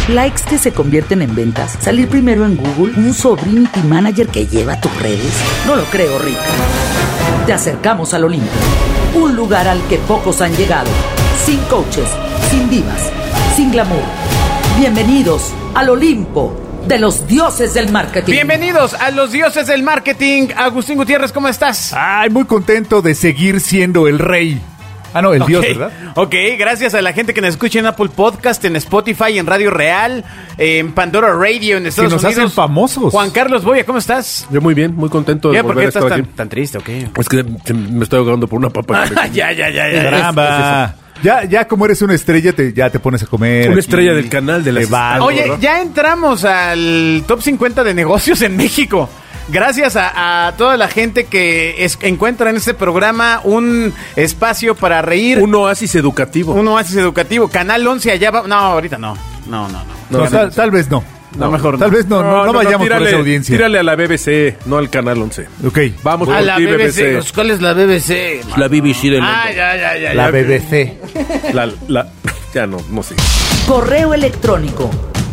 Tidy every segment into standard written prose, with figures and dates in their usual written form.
likes que se convierten en ventas, salir primero en Google, un sobrinity manager que lleva tus redes. No lo creo, Rick. Te acercamos al Olimpo, un lugar al que pocos han llegado, sin coaches, sin divas, sin glamour. Bienvenidos al Olimpo de los dioses del marketing. Bienvenidos a los dioses del marketing. Agustín Gutiérrez, ¿cómo estás? Ay, muy contento de seguir siendo el rey. Ah, no, el dios, ¿verdad? Ok, gracias a la gente que nos escucha en Apple Podcast, en Spotify, en Radio Real, en Pandora Radio, en Estados Unidos. Que nos hacen famosos. Juan Carlos Boya, ¿cómo estás? Yo muy bien, muy contento de volver a estar aquí. ¿Por qué estás tan triste o qué? Es que me estoy ahogando por una papa. Ya. Caramba. Ya como eres una estrella, ya te pones a comer. Una estrella del canal de la Oye, ¿verdad? Ya entramos al top 50 de negocios en México. Gracias a toda la gente que encuentra en este programa un espacio para reír. Un oasis educativo. Canal 11 allá va. No, ahorita no. No. Tal vez no. No, mejor tal vez no vayamos por esa audiencia. Tírale a la BBC, no al Canal 11. Ok. Vamos a la BBC. ¿Cuál es la BBC? La BBC de Londres. Ya. La BBC. Ya no sé. Correo electrónico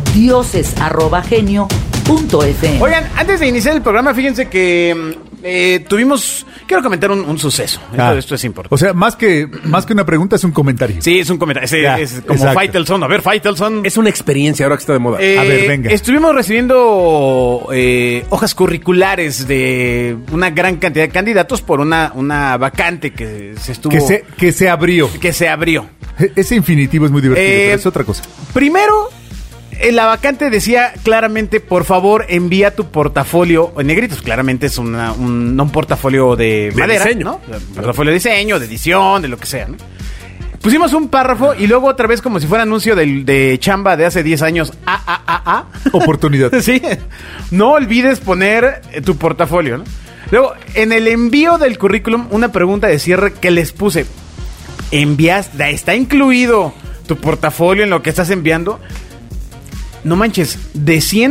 dioses@genio.fm. Oigan, antes de iniciar el programa, fíjense que quiero comentar un suceso. Esto es importante. O sea, más que una pregunta, es un comentario. Sí, es un comentario. Es como exacto. Faitelson. A ver, Faitelson. Es una experiencia ahora que está de moda. A ver, venga. Estuvimos recibiendo hojas curriculares de una gran cantidad de candidatos por una vacante que se estuvo... Que se abrió. Ese infinitivo es muy divertido, pero es otra cosa. Primero... la vacante decía claramente, por favor, envía tu portafolio, en negritos, claramente es un portafolio de madera, diseño, ¿no? Portafolio de diseño, de edición, de lo que sea, ¿no? Pusimos un párrafo y luego otra vez como si fuera anuncio de chamba de hace 10 años. Oportunidad. Sí. No olvides poner tu portafolio, ¿no? Luego, en el envío del currículum, una pregunta de cierre que les puse. ¿Está incluido tu portafolio en lo que estás enviando? No manches, de 100,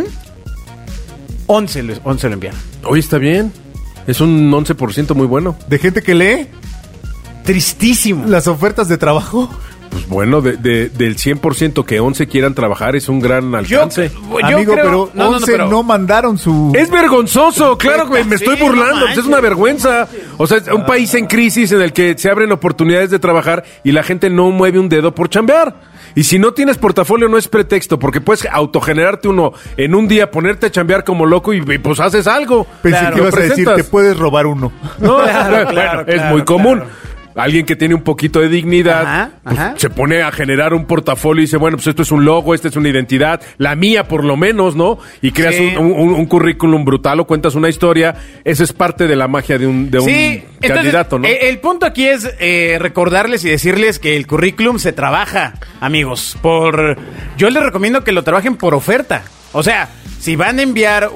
11 lo enviaron. Oye, está bien. Es un 11% muy bueno. ¿De gente que lee? Tristísimo. ¿Las ofertas de trabajo? Pues bueno, del 100% que 11 quieran trabajar es un gran alcance. Amigo, creo, pero 11 no mandaron su... Es vergonzoso, claro que me estoy burlando, es una vergüenza. O sea, es un país en crisis en el que se abren oportunidades de trabajar y la gente no mueve un dedo por chambear. Y si no tienes portafolio no es pretexto, porque puedes autogenerarte uno en un día, ponerte a chambear como loco y pues haces algo. Pensé que ibas a decir, te puedes robar uno. No, claro, es muy común. Alguien que tiene un poquito de dignidad, se pone a generar un portafolio y dice, bueno, pues esto es un logo, esta es una identidad, la mía por lo menos, ¿no? Y creas un currículum brutal o cuentas una historia. Eso es parte de la magia de un candidato, ¿no? El punto aquí es recordarles y decirles que el currículum se trabaja, amigos. Yo les recomiendo que lo trabajen por oferta. O sea, si van a enviar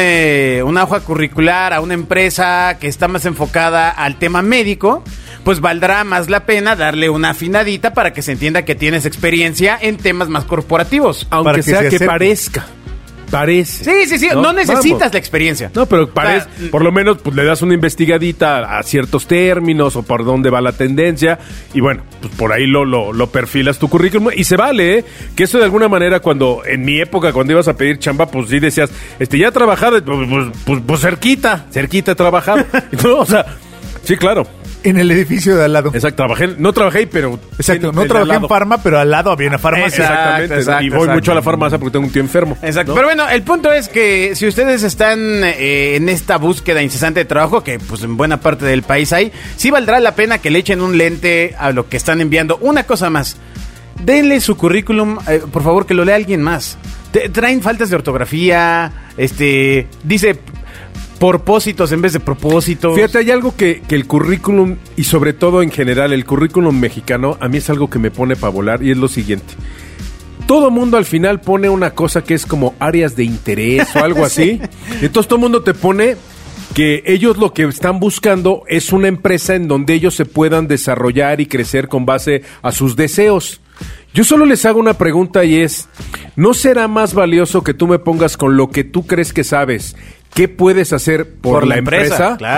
una hoja curricular a una empresa que está más enfocada al tema médico, pues valdrá más la pena darle una afinadita para que se entienda que tienes experiencia en temas más corporativos. Aunque sea que parezca. Parece. Sí. No necesitas la experiencia. No, pero parece, por lo menos pues le das una investigadita a ciertos términos o por dónde va la tendencia y bueno, pues por ahí lo perfilas tu currículum y se vale, ¿eh? Que eso de alguna manera en mi época, cuando ibas a pedir chamba, pues sí decías, ya he trabajado, pues cerquita he trabajado. No, o sea, sí, claro. En el edificio de al lado. Exacto, no trabajé, pero... Exacto, no trabajé en farma, pero al lado había una farmacia. Exactamente, y voy mucho a la farmacia porque tengo un tío enfermo. Exacto, ¿no? Pero bueno, el punto es que si ustedes están en esta búsqueda incesante de trabajo, que pues en buena parte del país hay, sí valdrá la pena que le echen un lente a lo que están enviando. Una cosa más, denle su currículum, por favor, que lo lea alguien más. Traen faltas de ortografía, dice... propósitos en vez de propósitos. Fíjate, hay algo que el currículum, y sobre todo en general, el currículum mexicano, a mí es algo que me pone para volar, y es lo siguiente. Todo mundo al final pone una cosa que es como áreas de interés o algo así. Entonces todo el mundo te pone que ellos lo que están buscando es una empresa en donde ellos se puedan desarrollar y crecer con base a sus deseos. Yo solo les hago una pregunta y es, ¿no será más valioso que tú me pongas con lo que tú crees que sabes? ¿Qué puedes hacer por la empresa? Claro.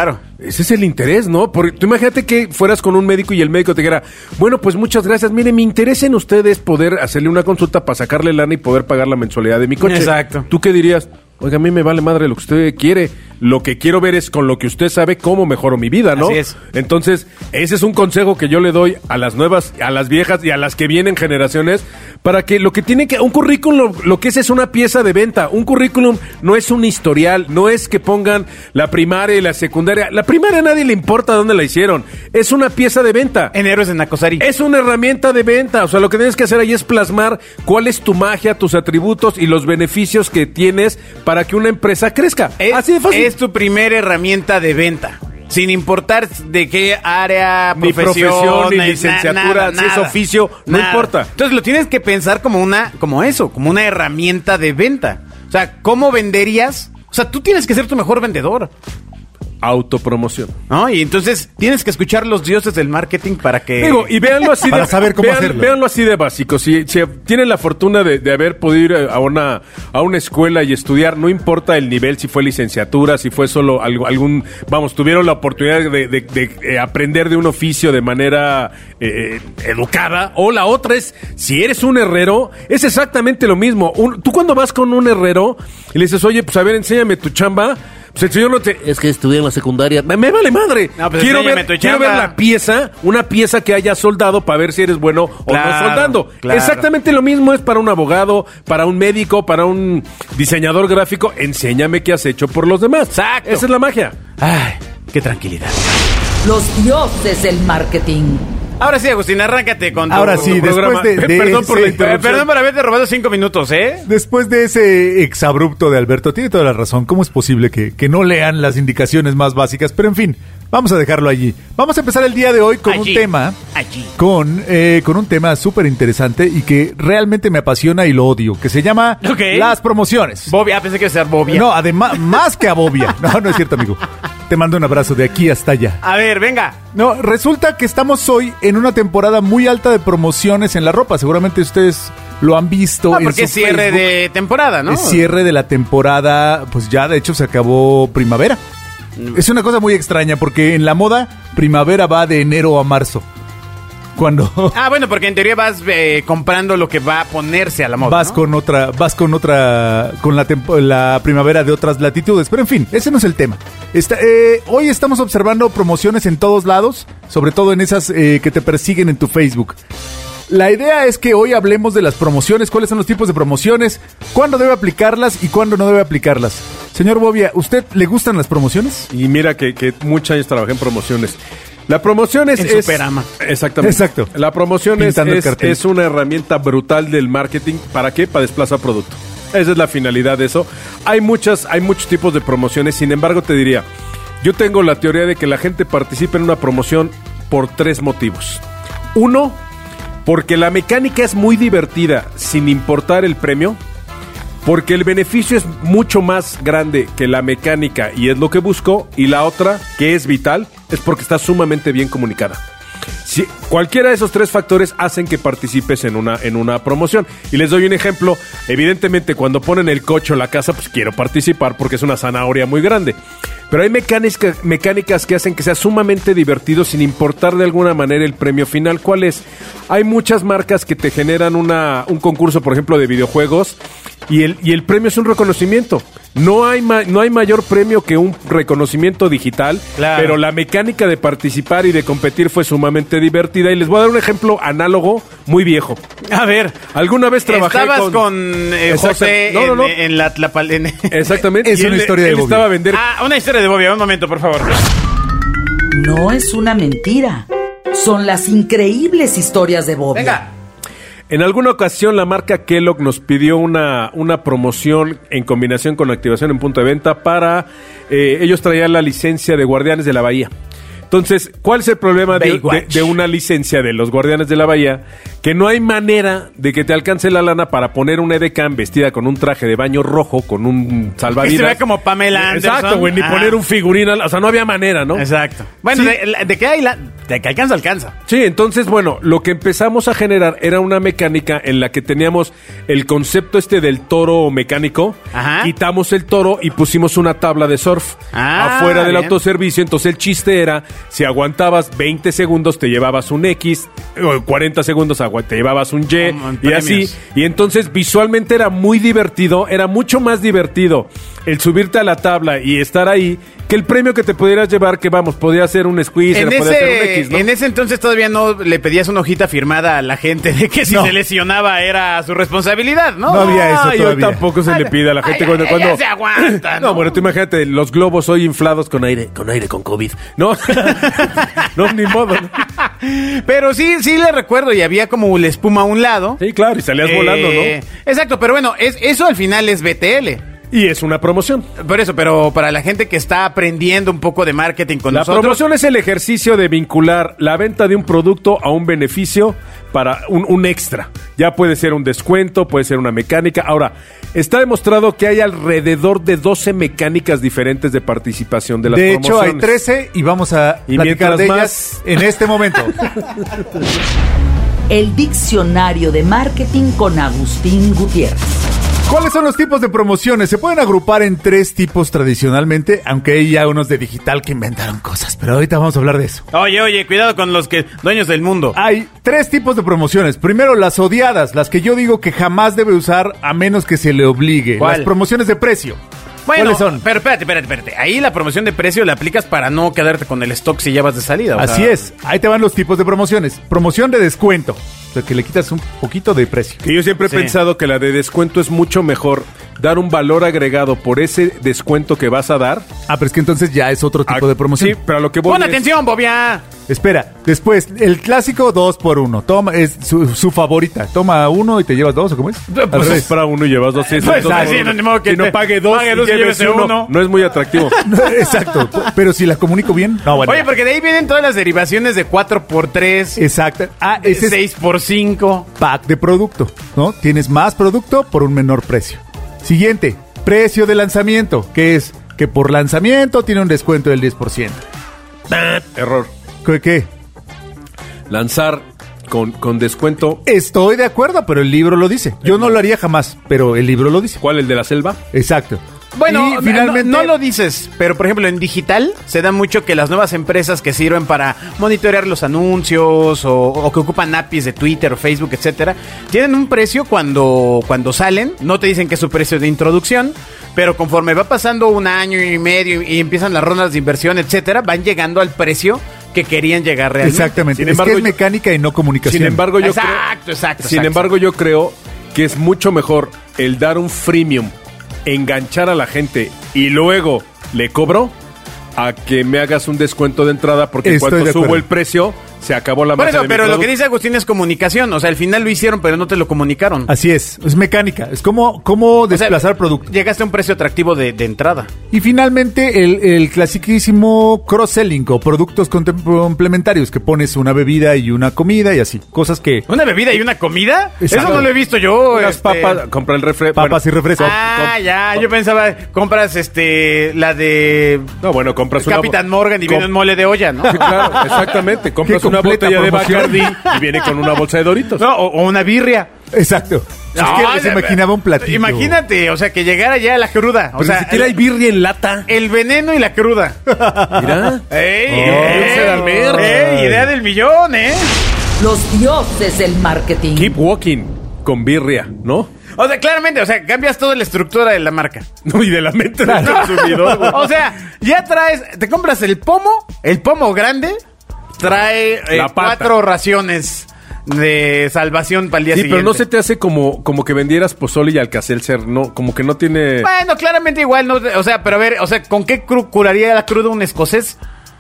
Ese es el interés, ¿no? Porque tú imagínate que fueras con un médico y el médico te dijera, bueno, pues muchas gracias, mire, mi interés en usted es poder hacerle una consulta para sacarle lana y poder pagar la mensualidad de mi coche. Exacto. ¿Tú qué dirías? Oiga, a mí me vale madre lo que usted quiere. Lo que quiero ver es con lo que usted sabe cómo mejoro mi vida, ¿no? Así es. Entonces, ese es un consejo que yo le doy a las nuevas, a las viejas y a las que vienen generaciones, para que lo que tiene que... Un currículum, lo que es una pieza de venta. Un currículum no es un historial, no es que pongan la primaria y la secundaria. La primaria a nadie le importa dónde la hicieron. Es una pieza de venta. En Héroes de Nacosari. Es una herramienta de venta. O sea, lo que tienes que hacer ahí es plasmar cuál es tu magia, tus atributos y los beneficios que tienes para que una empresa crezca. Así de fácil. Es tu primera herramienta de venta. Sin importar de qué área, ni profesión, ni licenciatura, nada, si es oficio, no importa. Entonces lo tienes que pensar como una herramienta de venta. O sea, ¿cómo venderías? O sea, tú tienes que ser tu mejor vendedor. Autopromoción. ¿No? Y entonces tienes que escuchar los dioses del marketing para que... Digo, y véanlo así para saber cómo hacerlo. Véanlo así de básico. Si tienen la fortuna de haber podido ir a una escuela y estudiar, no importa el nivel, si fue licenciatura, si fue solo tuvieron la oportunidad de aprender de un oficio de manera educada. O la otra es, si eres un herrero, es exactamente lo mismo. Tú cuando vas con un herrero y le dices, oye, pues a ver, enséñame tu chamba... Pues el señor no te... Es que estudié en la secundaria. Me vale madre. No, pues quiero ver la pieza, una pieza que haya soldado para ver si eres bueno o no soldando. Claro. Exactamente lo mismo es para un abogado, para un médico, para un diseñador gráfico. Enséñame qué has hecho por los demás. Exacto. Esa es la magia. Ay, qué tranquilidad. Los dioses del marketing. Ahora sí, Agustín, arráncate con tu Ahora sí, programa. después de Perdón por la interrupción. Perdón por haberte robado 5 minutos, ¿eh? Después de ese exabrupto de Alberto, tiene toda la razón. ¿Cómo es posible que no lean las indicaciones más básicas? Pero en fin, vamos a dejarlo allí. Vamos a empezar el día de hoy con un tema con un tema súper interesante y que realmente me apasiona y lo odio, que se llama las promociones. Bobia, pensé que iba a ser Bobia. No, además, más que a Bobia. No es cierto, amigo. Te mando un abrazo de aquí hasta allá. A ver, venga. No, resulta que estamos hoy en una temporada muy alta de promociones en la ropa. Seguramente ustedes lo han visto en porque su es cierre Facebook. de temporada, ¿no? Es cierre de la temporada, pues ya de hecho se acabó primavera. Es una cosa muy extraña porque en la moda primavera va de enero a marzo. Cuando bueno, porque en teoría vas comprando lo que va a ponerse a la moda, vas, ¿no? con la primavera de otras latitudes, pero en fin, ese no es el tema. Hoy estamos observando promociones en todos lados, sobre todo en esas que te persiguen en tu Facebook. La idea es que hoy hablemos de las promociones, cuáles son los tipos de promociones, cuándo debe aplicarlas y cuándo no debe aplicarlas. Señor Bobia, ¿usted le gustan las promociones? Y mira que muchos años trabajé en promociones. La promoción es Superama. Exactamente. Exacto. La promoción es una herramienta brutal del marketing. ¿Para qué? Para desplazar producto. Esa es la finalidad de eso. Hay muchos tipos de promociones. Sin embargo, te diría, yo tengo la teoría de que la gente participa en una promoción por 3 motivos. 1, porque la mecánica es muy divertida sin importar el premio. Porque el beneficio es mucho más grande que la mecánica y es lo que busco. Y la otra, que es vital, es porque está sumamente bien comunicada. Si cualquiera de esos 3 factores hacen que participes en una promoción. Y les doy un ejemplo. Evidentemente, cuando ponen el coche o la casa, pues quiero participar porque es una zanahoria muy grande. Pero hay mecánicas que hacen que sea sumamente divertido sin importar de alguna manera el premio final. ¿Cuál es? Hay muchas marcas que te generan un concurso, por ejemplo, de videojuegos y el premio es un reconocimiento. No hay mayor premio que un reconocimiento digital, claro. Pero la mecánica de participar y de competir fue sumamente divertida. Y les voy a dar un ejemplo análogo muy viejo. A ver, alguna vez trabajé con José en la Tlapalene. Exactamente. Es una historia de Bobia. Estaba a vender. Una historia de Bobia. Un momento, por favor. No es una mentira. Son las increíbles historias de Bobia. Venga. En alguna ocasión la marca Kellogg nos pidió una promoción en combinación con activación en punto de venta para... ellos traían la licencia de Guardianes de la Bahía. Entonces, ¿cuál es el problema de una licencia de los Guardianes de la Bahía? Que no hay manera de que te alcance la lana para poner una edecán vestida con un traje de baño rojo, con un salvavidas. Y se ve como Pamela Anderson. Exacto, güey, ni poner un figurín. O sea, no había manera, ¿no? Exacto. Bueno, Sí. de que hay De que alcanza, alcanza. Sí, entonces, bueno, lo que empezamos a generar era una mecánica en la que teníamos el concepto del toro mecánico. Ajá. Quitamos el toro y pusimos una tabla de surf afuera del bien. autoservicio. Entonces el chiste era, si aguantabas 20 segundos te llevabas un X, 40 segundos te llevabas un Y, Como en y así. premios. Y entonces visualmente era muy divertido, era mucho más divertido el subirte a la tabla y estar ahí que el premio que te pudieras llevar, que vamos, podía ser un squeeze, podía ser un X, ¿no? En ese entonces todavía no le pedías una hojita firmada a la gente de que si No. se lesionaba era su responsabilidad, ¿no? No había eso Ay, hoy todavía. tampoco se le pide a la gente cuando... Ya se aguanta, No, bueno, tú imagínate, los globos hoy inflados con aire con COVID. No, no, ni modo. ¿No? Pero sí le recuerdo y había como la espuma a un lado. Sí, claro, y salías volando, ¿no? Exacto, pero bueno, eso al final es BTL. Y es una promoción. Por eso, pero para la gente que está aprendiendo un poco de marketing con La nosotros... promoción es el ejercicio de vincular la venta de un producto a un beneficio para un extra. Ya puede ser un descuento, puede ser una mecánica. Ahora, está demostrado que hay alrededor de 12 mecánicas diferentes de participación de las De hecho, hay promociones. 13 y vamos a Y platicar mientras de más- ellas en este momento. El diccionario de marketing con Agustín Gutiérrez. ¿Cuáles son los tipos de promociones? Se pueden agrupar en 3 tipos tradicionalmente, aunque hay ya unos de digital que inventaron cosas, pero ahorita vamos a hablar de eso. Oye, cuidado con los dueños del mundo. Hay 3 tipos de promociones. Primero, las odiadas, las que yo digo que jamás debe usar a menos que se le obligue. ¿Cuál? Las promociones de precio. Bueno, ¿Cuáles son? pero espérate. Ahí la promoción de precio la aplicas para no quedarte con el stock si ya vas de salida. Así es. Ahí te van los tipos de promociones. Promoción de descuento. O sea, que le quitas un poquito de precio. Que yo siempre he Sí. pensado que la de descuento es mucho mejor dar un valor agregado por ese descuento que vas a dar. Ah, pero es que entonces ya es otro tipo de promoción. Sí, pero a lo que voy Pon es- atención, Bobia. Espera, después, el clásico 2x1. Toma, es su favorita. Toma uno y te llevas 2, ¿o cómo es? Al Pues revés. es para uno y llevas dos. Sí, es Pues dos así, por uno. no, ni modo que Si no te- pague dos pague y dos y llévese llévese uno. uno. No es muy atractivo. Exacto. Pero si la comunico bien. No, bueno. Oye, porque de ahí vienen todas las derivaciones de 4x3, Exacto. Ah, ese es 6x5. pack de producto, ¿no? Tienes más producto por un menor precio. Siguiente, precio de lanzamiento, que es que por lanzamiento tiene un descuento del 10%. Error. ¿Qué? Lanzar con descuento. Estoy de acuerdo, pero el libro lo dice. Yo no lo haría jamás, pero el libro lo dice. ¿Cuál? ¿El de la selva? Exacto. Bueno, Y finalmente, no lo dices, pero por ejemplo en digital se da mucho que las nuevas empresas que sirven para monitorear los anuncios o que ocupan APIs de Twitter o Facebook, etcétera, tienen un precio cuando salen, no te dicen que es su precio de introducción, pero conforme va pasando un año y medio y empiezan las rondas de inversión, etcétera, van llegando al precio que querían llegar realmente. Exactamente. Sin Es embargo, que es yo- mecánica y no comunicación. Sin embargo, yo Exacto. Sin embargo, yo creo que es mucho mejor el dar un freemium, enganchar a la gente y luego le cobro a que me hagas un descuento de entrada porque en Estoy cuanto de subo acuerdo. el precio se acabó la por magia eso, de mi pero lo producto. que dice Agustín es comunicación, o sea, al final lo hicieron, pero no te lo comunicaron. Así es mecánica. Es como O sea, desplazar producto. Llegaste a un precio atractivo de entrada. Y finalmente, el clasiquísimo cross-selling o productos complementarios, que pones una bebida y una comida y así. Cosas que... ¿Una bebida y una comida? Exacto. Eso no lo he visto yo. Unas papas, compra el refresco. Papas y refresco. Ya, yo pensaba, compras la de No, bueno, compras una... Capitán Morgan y viene Com- un mole de olla, ¿no? Sí, claro, exactamente. Compras Qué una completa botella de promoción. Bacardi y viene con una bolsa de Doritos. No, o una birria. Exacto. Es que se imaginaba un platillo. Imagínate, o sea, que llegara ya la cruda. O Pero sea, ni siquiera hay birria en lata. el veneno y la cruda. Mira. ¡Ey! Idea del millón, ¿eh? Los dioses del marketing. Keep walking con birria, ¿no? O sea, claramente, o sea, cambias toda la estructura de la marca. No, y de la mente del consumidor, güey. O sea, ya te compras el pomo grande, trae La pata. 4 raciones de salvación para el día Sí, siguiente. pero no se te hace como que vendieras pozole y alcacelcer, no, como que no tiene... Bueno, claramente igual, no, o sea, pero a ver, o sea, ¿con qué curaría la cruda un escocés?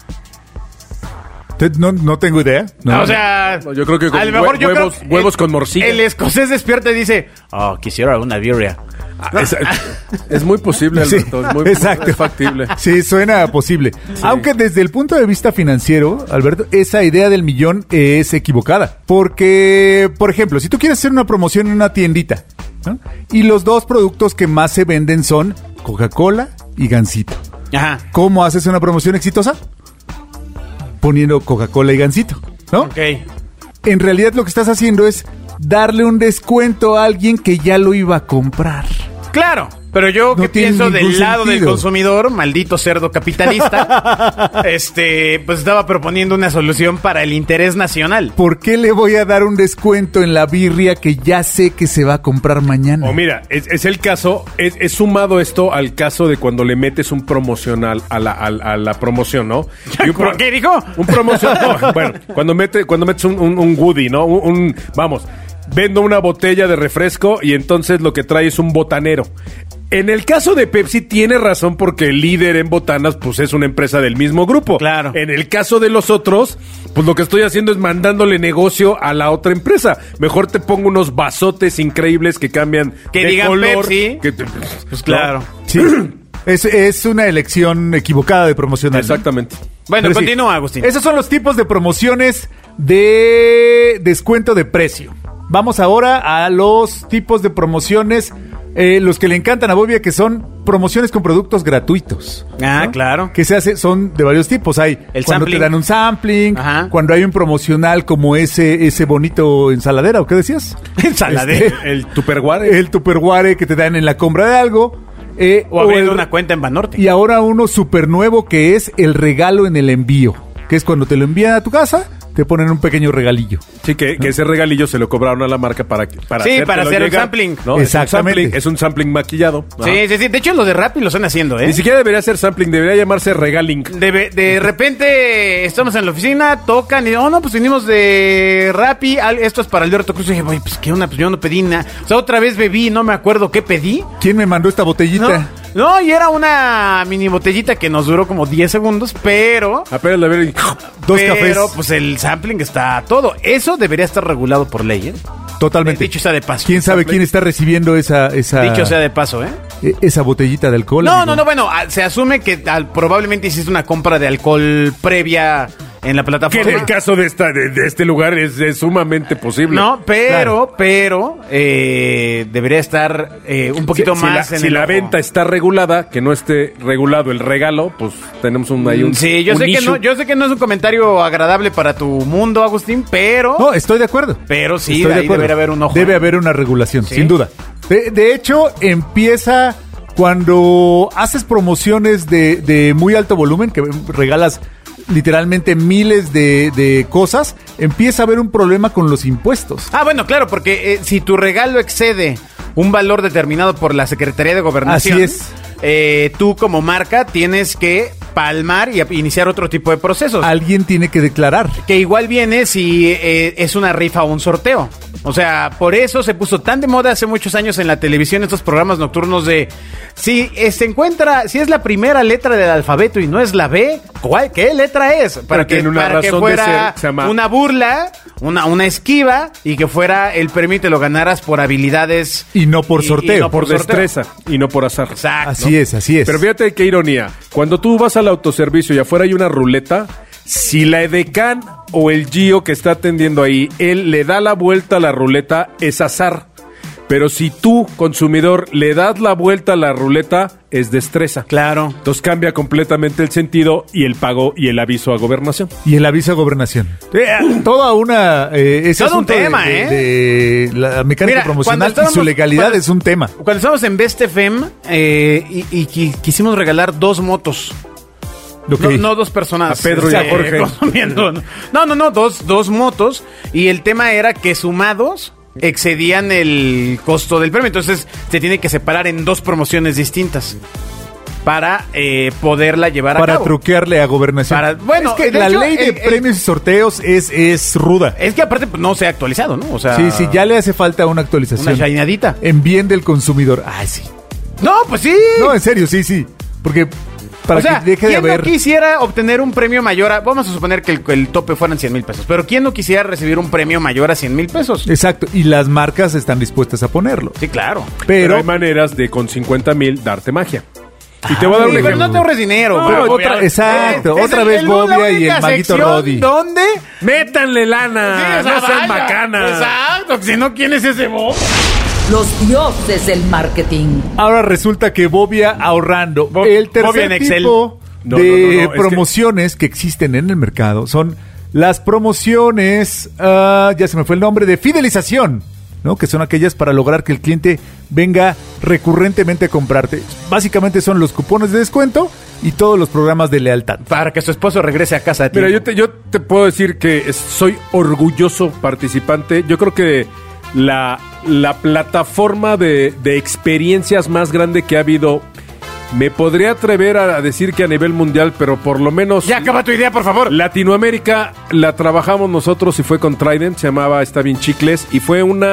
No tengo idea. No. O sea, No, yo creo que con a lo mejor yo huevos- creo huevos con morcilla. El escocés despierta y dice, oh, quisiera una birria. Es muy posible, Sí, Alberto. Es muy exacto. es factible. Sí, suena posible. Aunque desde el punto de vista financiero, Alberto, esa idea del millón es equivocada. Porque, por ejemplo, si tú quieres hacer una promoción en una tiendita, ¿no? Y los 2 productos que más se venden son Coca-Cola y Gansito. Ajá. ¿Cómo haces una promoción exitosa? poniendo Coca-Cola y Gansito, ¿no? Ok. En realidad lo que estás haciendo es darle un descuento a alguien que ya lo iba a comprar. Claro, pero yo No que tiene pienso ningún del lado del sentido. consumidor, maldito cerdo capitalista, pues estaba proponiendo una solución para el interés nacional. ¿Por qué le voy a dar un descuento en la birria que ya sé que se va a comprar mañana? O mira, es el caso, es sumado esto al caso de cuando le metes un promocional a la promoción, ¿no? Y un ¿Por qué dijo? Un promocional. No, bueno, cuando metes un goodie, ¿no? Vamos, vendo una botella de refresco y entonces lo que trae es un botanero. En el caso de Pepsi tiene razón porque el líder en botanas pues es una empresa del mismo grupo. Claro. En el caso de los otros, pues lo que estoy haciendo es mandándole negocio a la otra empresa. Mejor te pongo unos vasotes increíbles que cambian Que de digan color. Pepsi. Pues claro. ¿no? Sí. Es una elección equivocada de promocionar. Exactamente. Bueno, Pero sí, continúa, Agustín. Esos son los tipos de promociones de descuento de precio. Vamos ahora a los tipos de promociones, los que le encantan a Bobia, que son promociones con productos gratuitos. Ah, ¿no? claro. Que se hace, son de varios tipos. Hay El cuando sampling. te dan un sampling, Ajá. cuando hay un promocional como ese bonito ensaladera, ¿o qué decías? Ensaladera. El Tupperware. El Tupperware que te dan en la compra de algo. O abriendo una cuenta en Banorte. Y ahora uno súper nuevo que es el regalo en el envío. Que es cuando te lo envían a tu casa, te ponen un pequeño regalillo. Sí, que ese regalillo se lo cobraron a la marca para Sí, hacértelo para hacer el llegar, sampling. ¿no? Exactamente. Es un sampling maquillado. Ajá. Sí. De hecho, los de Rappi lo están haciendo, ¿eh? Ni siquiera debería ser sampling, debería llamarse regaling. De repente estamos en la oficina, tocan y pues venimos de Rappi, esto es para Alberto Cruz. Y dije, pues qué onda, pues yo no pedí nada. O sea, otra vez bebí, no me acuerdo qué pedí. ¿Quién me mandó esta botellita? No, y era una mini botellita que nos duró como 10 segundos, pero... Apenas la ver y... Dos pero, cafés. pues el sampling está todo. Eso debería estar regulado por ley, ¿eh? Totalmente. Dicho sea de paso. ¿Quién sabe quién está recibiendo esa Dicho sea de paso, ¿eh? esa botellita de alcohol? No, amigo? bueno, se asume que probablemente hiciste una compra de alcohol previa en la Que plataforma. en el caso de este lugar es sumamente posible. No, pero debería estar un poquito más si la ojo. venta está regulada, que no esté regulado el regalo, pues tenemos ahí un Sí, yo un sé que issue. yo sé que no es un comentario agradable para tu mundo, Agustín, pero No, estoy de acuerdo. pero sí, Estoy de ahí acuerdo. debería haber un ojo. Debe haber una regulación, Sí. sin duda. De hecho, empieza cuando haces promociones de muy alto volumen, que regalas literalmente miles de cosas, empieza a haber un problema con los impuestos. Ah, bueno, claro, porque si tu regalo excede un valor determinado por la Secretaría de Gobernación, Así es. Tú como marca tienes que palmar y iniciar otro tipo de procesos. Alguien tiene que declarar. Que igual viene si es una rifa o un sorteo. O sea, por eso se puso tan de moda hace muchos años en la televisión estos programas nocturnos de si se encuentra, si es la primera letra del alfabeto y no es la B, ¿qué letra es? Para tiene una para que razón de fuera ser, se llama- una burla, una esquiva y que fuera el premio y te lo ganaras por habilidades Y no por sorteo. no por sorteo. destreza y no por azar. Exacto. Así es, así es. Pero fíjate qué ironía. Cuando tú vas al autoservicio y afuera hay una ruleta, si la edecán o el Gio que está atendiendo ahí, él le da la vuelta a la ruleta, es azar. Pero si tú, consumidor, le das la vuelta a la ruleta, es destreza. Claro. Entonces cambia completamente el sentido y el pago y el aviso a gobernación. Y el aviso a gobernación. Toda una... ese Todo un asunto tema, de la mecánica Mira, promocional cuando y su legalidad cuando- es un tema. Cuando estábamos en Best FM quisimos regalar 2 motos. Ok. No 2 personas. A Pedro y a Jorge. Consumiendo. No, dos motos. Y el tema era que sumados excedían el costo del premio. Entonces se tiene que separar en 2 promociones distintas para poderla llevar a Para cabo. truquearle a gobernación. Bueno, es que de la hecho, ley de el- premios y sorteos es ruda. Es que aparte pues, no se ha actualizado, ¿no? O sea, Sí, ya le hace falta una actualización. una chainadita. En bien del consumidor. Ay, sí. No, pues sí. No, en serio, sí. Porque para o sea, que deje de ¿quién haber... no quisiera obtener un premio mayor vamos a suponer que el tope fueran 100,000 pesos, pero ¿quién no quisiera recibir un premio mayor a 100,000 pesos? Exacto, y las marcas están dispuestas a ponerlo. Sí, claro. Pero hay maneras de con 50,000 darte magia. Y te voy a dar un Sí, pero ejemplo. no te ahorres dinero. No, pero exacto, es otra el- vez el- Bobia la y el única maguito sección Roddy. ¿Dónde? ¡Métanle lana! Sí, o sea, ¡No sean vaya. bacanas! Exacto, que si no, ¿quién es ese Bob? Los dioses del marketing. Ahora resulta que Bobia ahorrando. El tercer Bobia en Excel. tipo de promociones que existen en el mercado son las promociones, ya se me fue el nombre, de fidelización, ¿no? Que son aquellas para lograr que el cliente venga recurrentemente a comprarte. Básicamente son los cupones de descuento y todos los programas de lealtad. Para que su esposo regrese a casa de ti. Mira, yo te puedo decir que soy orgulloso participante. Yo creo que la plataforma de experiencias más grande que ha habido, me podría atrever a decir que a nivel mundial, pero por lo menos... Ya acaba tu idea, por favor. Latinoamérica la trabajamos nosotros y fue con Trident, se llamaba Está Bien Chicles, y fue un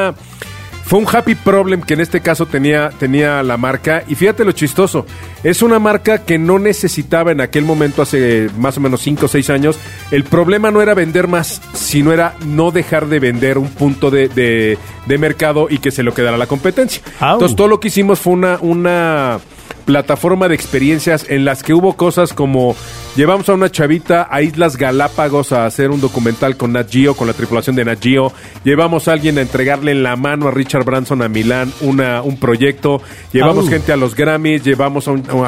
happy problem que en este caso tenía la marca. Y fíjate lo chistoso, es una marca que no necesitaba en aquel momento, hace más o menos 5 o 6 años. El problema no era vender más, sino era no dejar de vender un punto de mercado y que se lo quedara la competencia. Entonces todo lo que hicimos fue una plataforma de experiencias en las que hubo cosas como llevamos a una chavita a Islas Galápagos a hacer un documental con Nat Geo, con la tripulación de Nat Geo. Llevamos a alguien a entregarle en la mano a Richard Branson a Milán un proyecto. Llevamos gente a los Grammys, llevamos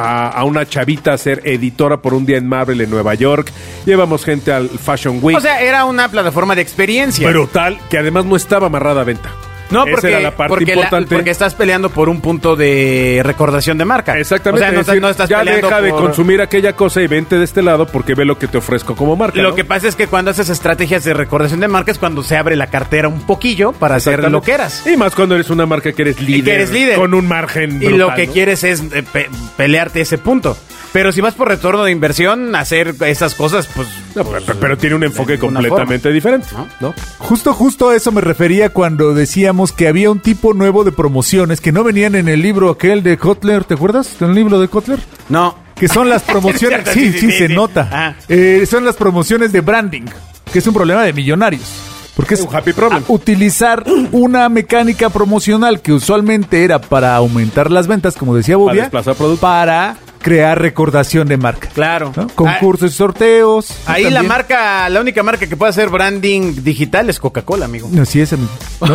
a una chavita a ser editora por un día en Marvel en Nueva York. Llevamos gente al Fashion Week. O sea, era una plataforma de experiencia. Pero tal, que además no estaba amarrada a venta. No, esa era la parte importante. Porque estás peleando por un punto de recordación de marca. Exactamente. O sea, no estás ya peleando deja de por... consumir aquella cosa y vente de este lado porque ve lo que te ofrezco como marca. Lo que pasa es que cuando haces estrategias de recordación de marca es cuando se abre la cartera un poquillo para hacer lo que eras. Y más cuando eres una marca que eres líder. Con un margen brutal, y lo que quieres es pelearte ese punto. Pero si vas por retorno de inversión, hacer esas cosas, pues... No, pero tiene un enfoque completamente diferente, ¿no? Justo a eso me refería cuando decíamos que había un tipo nuevo de promociones que no venían en el libro aquel de Kotler. ¿Te acuerdas del libro de Kotler? No. Que son las promociones... sí, se nota. Son las promociones de branding, que es un problema de millonarios. Porque es un happy problem. Utilizar una mecánica promocional que usualmente era para aumentar las ventas, como decía Bobia, para desplazar productos, para crear recordación de marca. Claro. ¿No? Concursos y sorteos. Ahí la única marca que puede hacer branding digital es Coca-Cola, amigo. No, sí, ese mismo. ¿No?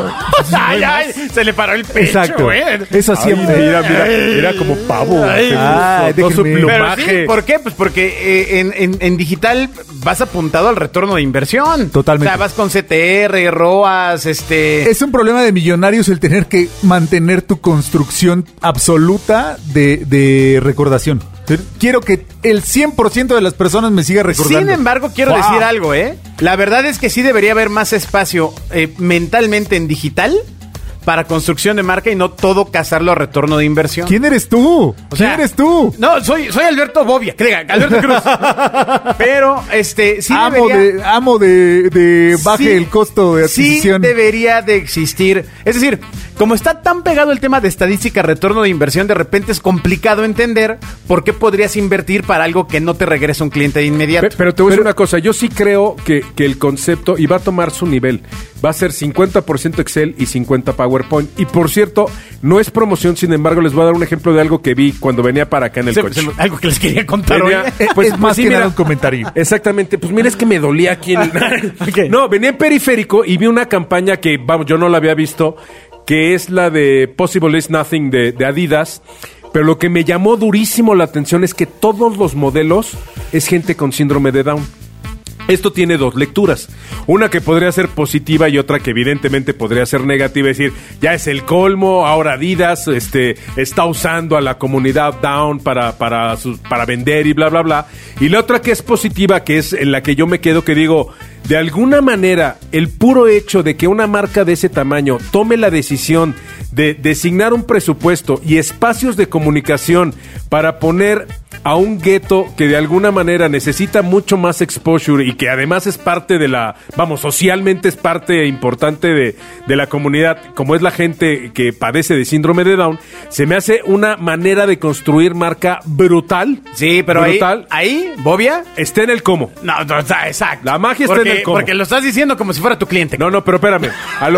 ay, se le paró el pecho. Exacto. Eso siempre. Mira como pavo. Todo su plumaje. Pero sí, ¿por qué? Pues porque en digital vas apuntado al retorno de inversión. Totalmente. O sea, vas con CTR, ROAS, Es un problema de millonarios el tener que mantener tu construcción absoluta de recordación. Quiero que el 100% de las personas me siga recordando. Sin embargo, quiero decir algo, La verdad es que sí debería haber más espacio mentalmente en digital para construcción de marca y no todo casarlo a retorno de inversión. ¿Quién eres tú? ¿Quién eres tú? No, soy Alberto Bobia, Alberto Cruz. Pero, sí amo de baje el costo de adquisición. Sí debería de existir. Es decir, como está tan pegado el tema de estadística, retorno de inversión, de repente es complicado entender por qué podrías invertir para algo que no te regresa un cliente de inmediato. Pero te voy a decir una cosa, yo sí creo que el concepto, y va a tomar su nivel, va a ser 50% Excel y 50% PowerPoint. Y por cierto, no es promoción, sin embargo, les voy a dar un ejemplo de algo que vi cuando venía para acá en el coche. Algo que les quería contar hoy. Pues más que nada un comentario. Exactamente, pues mira, es que me dolía aquí en... Okay. No, venía en Periférico y vi una campaña que, vamos, yo no la había visto, que es la de Possible is Nothing de Adidas. Pero lo que me llamó durísimo la atención es que todos los modelos es gente con síndrome de Down. Esto tiene dos lecturas, una que podría ser positiva y otra que evidentemente podría ser negativa, es decir, ya es el colmo, ahora Adidas está usando a la comunidad Down para vender y bla, bla, bla. Y la otra que es positiva, que es en la que yo me quedo, que digo, de alguna manera, el puro hecho de que una marca de ese tamaño tome la decisión de designar un presupuesto y espacios de comunicación para poner a un gueto que de alguna manera necesita mucho más exposure y que además es parte de socialmente es parte importante de la comunidad, como es la gente que padece de síndrome de Down, se me hace una manera de construir marca brutal. Sí, pero ahí, Bobia, está en el cómo. No, exacto. La magia está en el cómo. Porque lo estás diciendo como si fuera tu cliente. No, pero espérame. A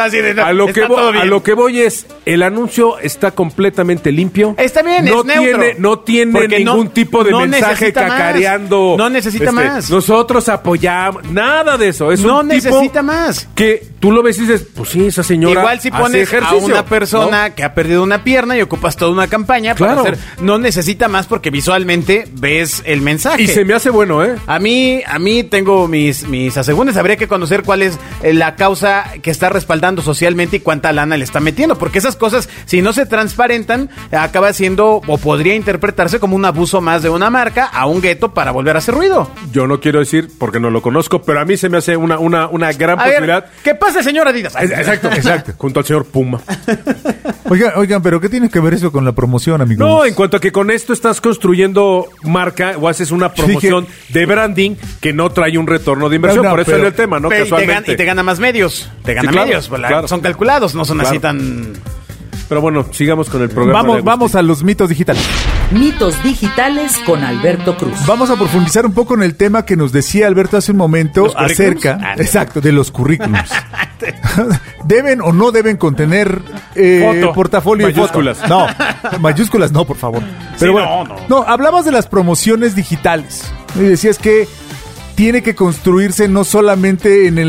lo que voy es, el anuncio está completamente limpio. Está bien, es neutro. No tiene ningún tipo de mensaje cacareando. No necesita más. Nosotros apoyamos, nada de eso. Es no un necesita tipo más. Que tú lo ves y dices, pues sí, esa señora Igual si hace pones a ejercicio, una persona ¿no? que ha perdido una pierna y ocupas toda una campaña Claro. para hacer... No necesita más porque visualmente ves el mensaje. Y se me hace bueno, ¿eh? A mí tengo mis asegúnes. Habría que conocer cuál es la causa que está respaldando socialmente y cuánta lana le está metiendo. Porque esas cosas, si no se transparentan, acaba siendo o podría interpretarse como un abuso más de una marca a un gueto para volver a hacer ruido. Yo no quiero decir porque no lo conozco, pero a mí se me hace una gran A ver, posibilidad. ¿qué pasa, señor Adidas? Exacto. Junto al señor Puma. Oigan, pero ¿qué tiene que ver eso con la promoción, amigos? No, en cuanto a que con esto estás construyendo marca o haces una promoción de branding que no trae un retorno de inversión. No, por eso pero- es el tema, ¿no? Pero Casualmente. y te gana más medios. Te gana Sí, claro, medios. Pues, claro. Son calculados, no son así Claro. tan... Pero bueno, sigamos con el programa. Vamos a los mitos digitales. Mitos digitales con Alberto Cruz. Vamos a profundizar un poco en el tema que nos decía Alberto hace un momento ¿Los currículums? acerca, exacto, de los currículums. ¿Deben o no deben contener Foto. portafolio y foto? Mayúsculas. No, mayúsculas no, por favor. Pero Sí, bueno, no. hablabas de las promociones digitales. Y decías que tiene que construirse no solamente en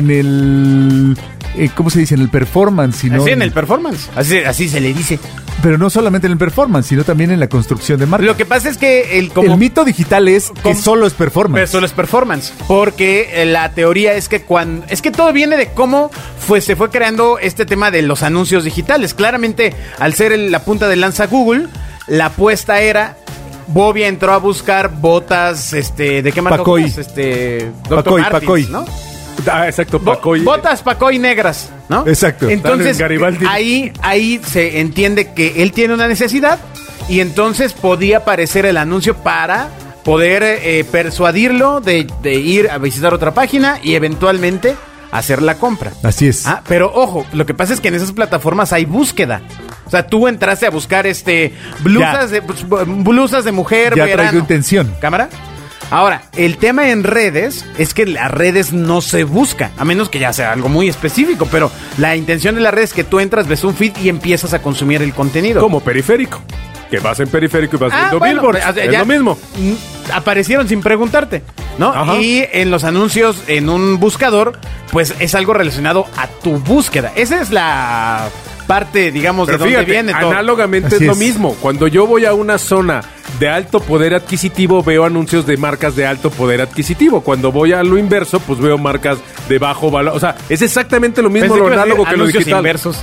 el ¿cómo se dice? En el performance, sino Así en el performance. Así se le dice. pero no solamente en el performance, sino también en la construcción de marca. Lo que pasa es que El mito digital es que como- solo es performance. Pero solo es performance. Porque la teoría es que es que todo viene de cómo se fue creando este tema de los anuncios digitales. Claramente, al ser la punta de lanza Google, la apuesta era... Bobia entró a buscar botas, ¿de qué marca? Pacoy. ocupas? Dr. Pacoy, Martens, Pacoy. ¿no? Ah, exacto, Pacoy. Botas Pacoy negras, ¿no? Exacto. Entonces, Están en Garibaldi. ahí se entiende que él tiene una necesidad y entonces podía aparecer el anuncio para poder persuadirlo de ir a visitar otra página y eventualmente hacer la compra. Así es. Pero ojo, lo que pasa es que en esas plataformas hay búsqueda. O sea, tú entraste a buscar blusas de mujer, Ya verano. traigo intención. ¿Cámara? Ahora, el tema en redes es que las redes no se busca, a menos que ya sea algo muy específico, pero la intención de la red es que tú entras, ves un feed y empiezas a consumir el contenido. Como periférico. Que vas en periférico y vas viendo bueno, billboards. o sea, Es ya lo mismo. Aparecieron sin preguntarte, ¿no? Ajá. Y en los anuncios, en un buscador, pues es algo relacionado a tu búsqueda. Esa es la parte, digamos, Pero de dónde fíjate, viene todo. análogamente Así es lo es. mismo. Cuando yo voy a una zona de alto poder adquisitivo, veo anuncios de marcas de alto poder adquisitivo. Cuando voy a lo inverso, pues veo marcas de bajo valor. O sea, es exactamente lo mismo Pensé lo que iba a análogo decir que lo anuncios digital. inversos,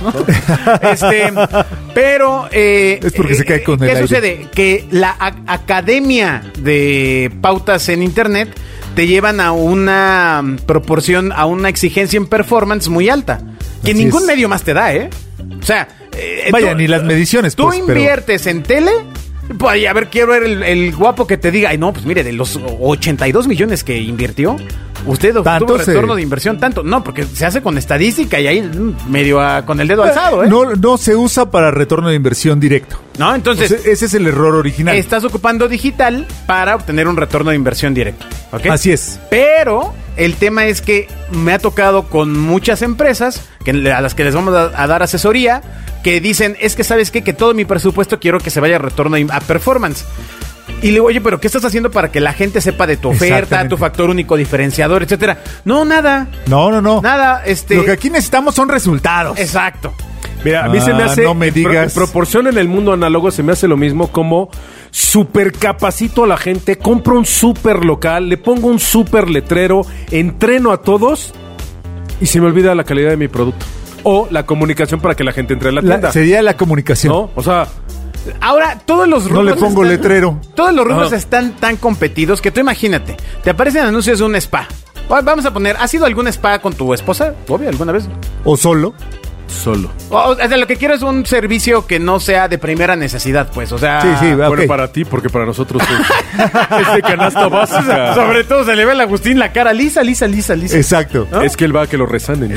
¿no? Pero Es porque se cae con el ¿qué aire. sucede? Que la academia de pautas en internet te llevan a una proporción, a una exigencia en performance muy alta, que Así ningún es. medio más te da, ¿eh? O sea, Vaya, ni las mediciones, Tú pues, pero- inviertes en tele. Pues, a ver, quiero ver el guapo que te diga, ay, no, pues mire, de los 82 millones que invirtió, usted Tanto obtuvo retorno se- de inversión tanto. No, porque se hace con estadística y ahí medio con el dedo alzado, ¿eh? No se usa para retorno de inversión directo. No, entonces, O sea, ese es el error original. estás ocupando digital para obtener un retorno de inversión directo. ¿Ok? Así es. Pero el tema es que me ha tocado con muchas empresas a las que les vamos a dar asesoría, que dicen, es que sabes qué, que todo mi presupuesto quiero que se vaya a retorno a performance. Y le digo, oye, pero ¿qué estás haciendo para que la gente sepa de tu oferta, Exactamente. tu factor único diferenciador, etcétera? No, nada. No. Nada, Lo que aquí necesitamos son resultados. Exacto. Mira, a mí se me hace, no me digas. en proporción en el mundo análogo, se me hace lo mismo como supercapacito a la gente, compro un super local, le pongo un super letrero, entreno a todos y se me olvida la calidad de mi producto. O la comunicación para que la gente entre a la tienda. Sería la comunicación. ¿No? O sea, Ahora, todos los No le rubros pongo letrero. Todos los rubros Ajá. están tan competidos que tú imagínate, te aparecen anuncios de un spa. Vamos a poner, ¿has ido a algún spa con tu esposa? Obvio, alguna vez. O solo. solo. O sea, lo que quiero es un servicio que no sea de primera necesidad, pues. O sea, Sí, va. Bueno, ok. para ti, porque para nosotros es de canasta básica. sobre todo se le ve al Agustín la cara lisa. Exacto. ¿no? Es que él va a que lo resanen.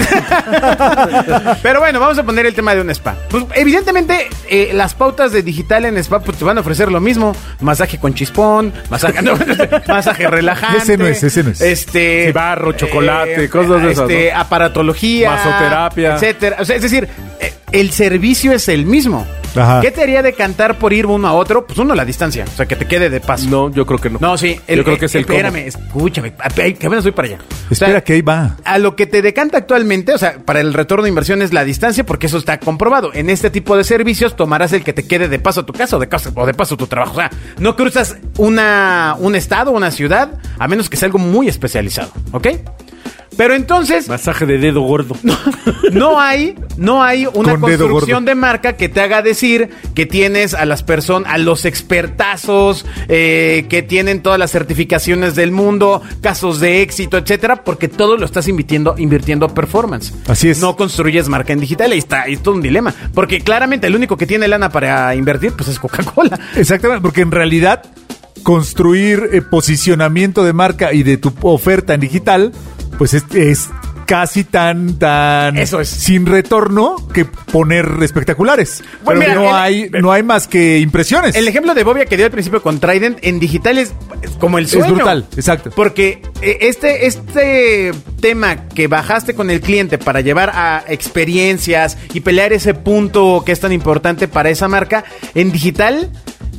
Pero bueno, vamos a poner el tema de un spa. Pues evidentemente las pautas de digital en spa pues, te van a ofrecer lo mismo. Masaje con chispón, masaje relajante. Ese no es. Cigarro, chocolate, cosas de esas, ¿no? Aparatología. Masoterapia. Etcétera. O sea, es decir, el servicio es el mismo. Ajá. ¿Qué te haría decantar por ir uno a otro? Pues uno, la distancia. O sea, que te quede de paso. No, yo creo que no. No, sí. Yo creo que es el Espérame, escúchame. Que apenas voy para allá. Espera, que ahí va. A lo que te decanta actualmente, o sea, para el retorno de inversión es la distancia, porque eso está comprobado. En este tipo de servicios tomarás el que te quede de paso a tu casa o de paso a tu trabajo. O sea, no cruzas un estado, una ciudad, a menos que sea algo muy especializado, ¿ok? Pero entonces Masaje de dedo gordo. no hay una Con dedo construcción gordo. de marca que te haga decir que tienes a las personas, a los expertazos, que tienen todas las certificaciones del mundo, casos de éxito, etcétera, porque todo lo estás invirtiendo a performance. Así es. No construyes marca en digital, ahí está, es todo un dilema. Porque claramente el único que tiene lana para invertir, pues es Coca-Cola. Exactamente, porque en realidad construir posicionamiento de marca y de tu oferta en digital, pues es casi tan Eso es. sin retorno que poner espectaculares. Bueno, Pero mira, no hay más que impresiones. El ejemplo de Bobia que dio al principio con Trident en digital es como el sueño. Es brutal, exacto. Porque este tema que bajaste con el cliente para llevar a experiencias y pelear ese punto que es tan importante para esa marca, en digital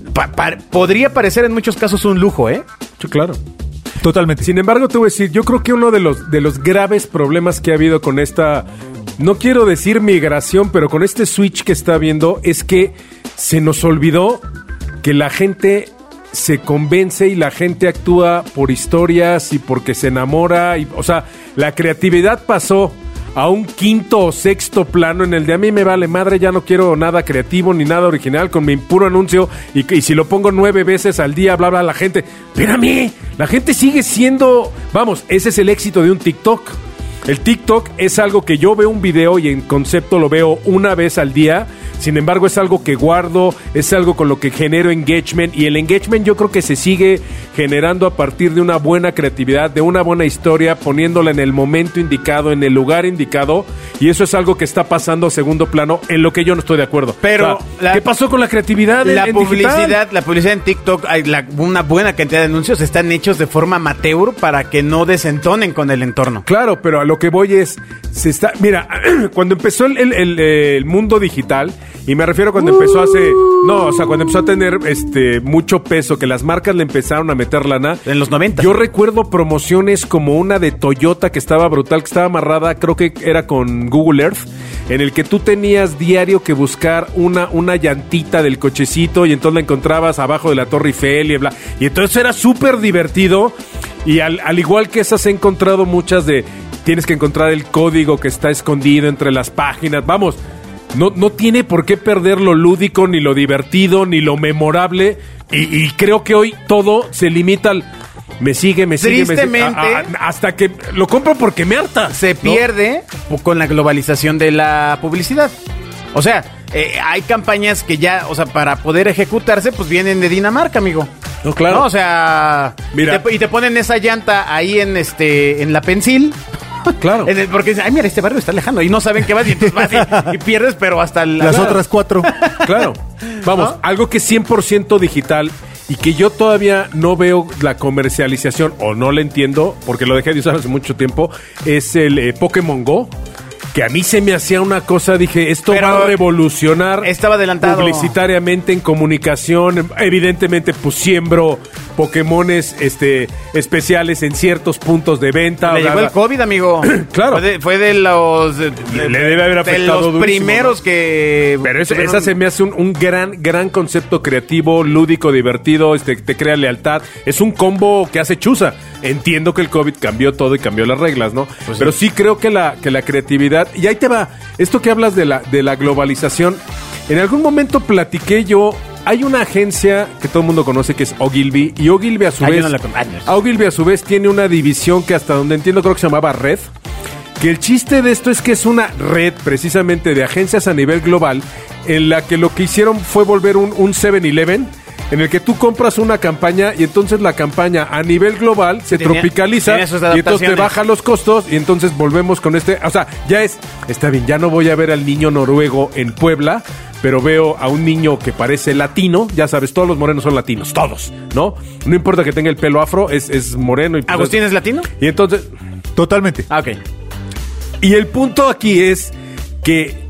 podría parecer en muchos casos un lujo, ¿eh? Sí, claro. Totalmente. Sin embargo, te voy a decir, yo creo que uno de los graves problemas que ha habido con esta, no quiero decir migración, pero con este switch que está habiendo, es que se nos olvidó que la gente se convence y la gente actúa por historias y porque se enamora. O sea, la creatividad pasó a un quinto o sexto plano en el de a mí me vale madre, ya no quiero nada creativo ni nada original con mi puro anuncio y si lo pongo 9 veces al día, bla, bla, la gente. Espérame, la gente sigue siendo... Vamos, ese es el éxito de un TikTok. El TikTok es algo que yo veo un video y en concepto lo veo una vez al día. Sin embargo, es algo que guardo, es algo con lo que genero engagement. Y el engagement yo creo que se sigue generando a partir de una buena creatividad, de una buena historia, poniéndola en el momento indicado, en el lugar indicado. Y eso es algo que está pasando a segundo plano, en lo que yo no estoy de acuerdo. Pero ¿qué pasó con la creatividad en digital? La publicidad en TikTok, una buena cantidad de anuncios están hechos de forma amateur para que no desentonen con el entorno. Claro, pero a lo que voy es, mira, cuando empezó el mundo digital, y me refiero cuando empezó cuando empezó a tener mucho peso, que las marcas le empezaron a meter lana. En los 90. Yo recuerdo promociones como una de Toyota que estaba brutal, que estaba amarrada, creo que era con Google Earth, en el que tú tenías diario que buscar una llantita del cochecito y entonces la encontrabas abajo de la Torre Eiffel y bla. Y entonces era súper divertido. Y al igual que esas he encontrado muchas de... Tienes que encontrar el código que está escondido entre las páginas. Vamos, no tiene por qué perder lo lúdico, ni lo divertido, ni lo memorable. Y creo que hoy todo se limita al... Me sigue. Tristemente, hasta que lo compro porque me harta. Se pierde con la globalización de la publicidad. O sea, hay campañas que ya, o sea, para poder ejecutarse, pues vienen de Dinamarca, amigo. No, claro. ¿No? O sea, mira. Y te ponen esa llanta ahí en la Pensil. Claro. Porque dicen, ay, mira, este barrio está lejano y no saben qué vas y entonces vas y pierdes, pero hasta las otras 4. Claro. Vamos, ¿no? Algo que es 100% digital y que yo todavía no veo la comercialización o no la entiendo, porque lo dejé de usar hace mucho tiempo, es el Pokémon Go. Que a mí se me hacía una cosa, dije, esto va a revolucionar. Estaba adelantado. Publicitariamente, en comunicación. Evidentemente, pues siembro Pokémones especiales en ciertos puntos de venta. Le llegó el COVID, amigo. Claro. Fue de los... Le debe haber afectado de los durísimo, primeros, ¿no? Que... Pero esa se me hace un gran concepto creativo, lúdico, divertido, te crea lealtad. Es un combo que hace chuza. Entiendo que el COVID cambió todo y cambió las reglas, ¿no? Pues pero sí creo que la creatividad... Y ahí te va. Esto que hablas de la globalización. En algún momento platiqué yo... Hay una agencia que todo el mundo conoce que es Ogilvy. Y Ogilvy a su vez... Ogilvy a su vez tiene una división que hasta donde entiendo creo que se llamaba Red. Que el chiste de esto es que es una red precisamente de agencias a nivel global en la que lo que hicieron fue volver un 7-Eleven en el que tú compras una campaña y entonces la campaña a nivel global se tropicaliza y entonces te baja los costos y entonces volvemos con o sea, está bien, ya no voy a ver al niño noruego en Puebla, pero veo a un niño que parece latino, ya sabes, todos los morenos son latinos, todos, ¿no? No importa que tenga el pelo afro, es moreno. Y pues, ¿Agustín es latino? Y entonces... Totalmente. Ah, ok. Y el punto aquí es que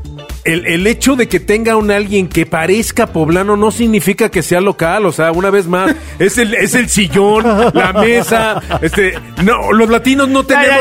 el hecho de que tenga un alguien que parezca poblano no significa que sea local, o sea, una vez más, es el sillón, la mesa, no, los latinos no tenemos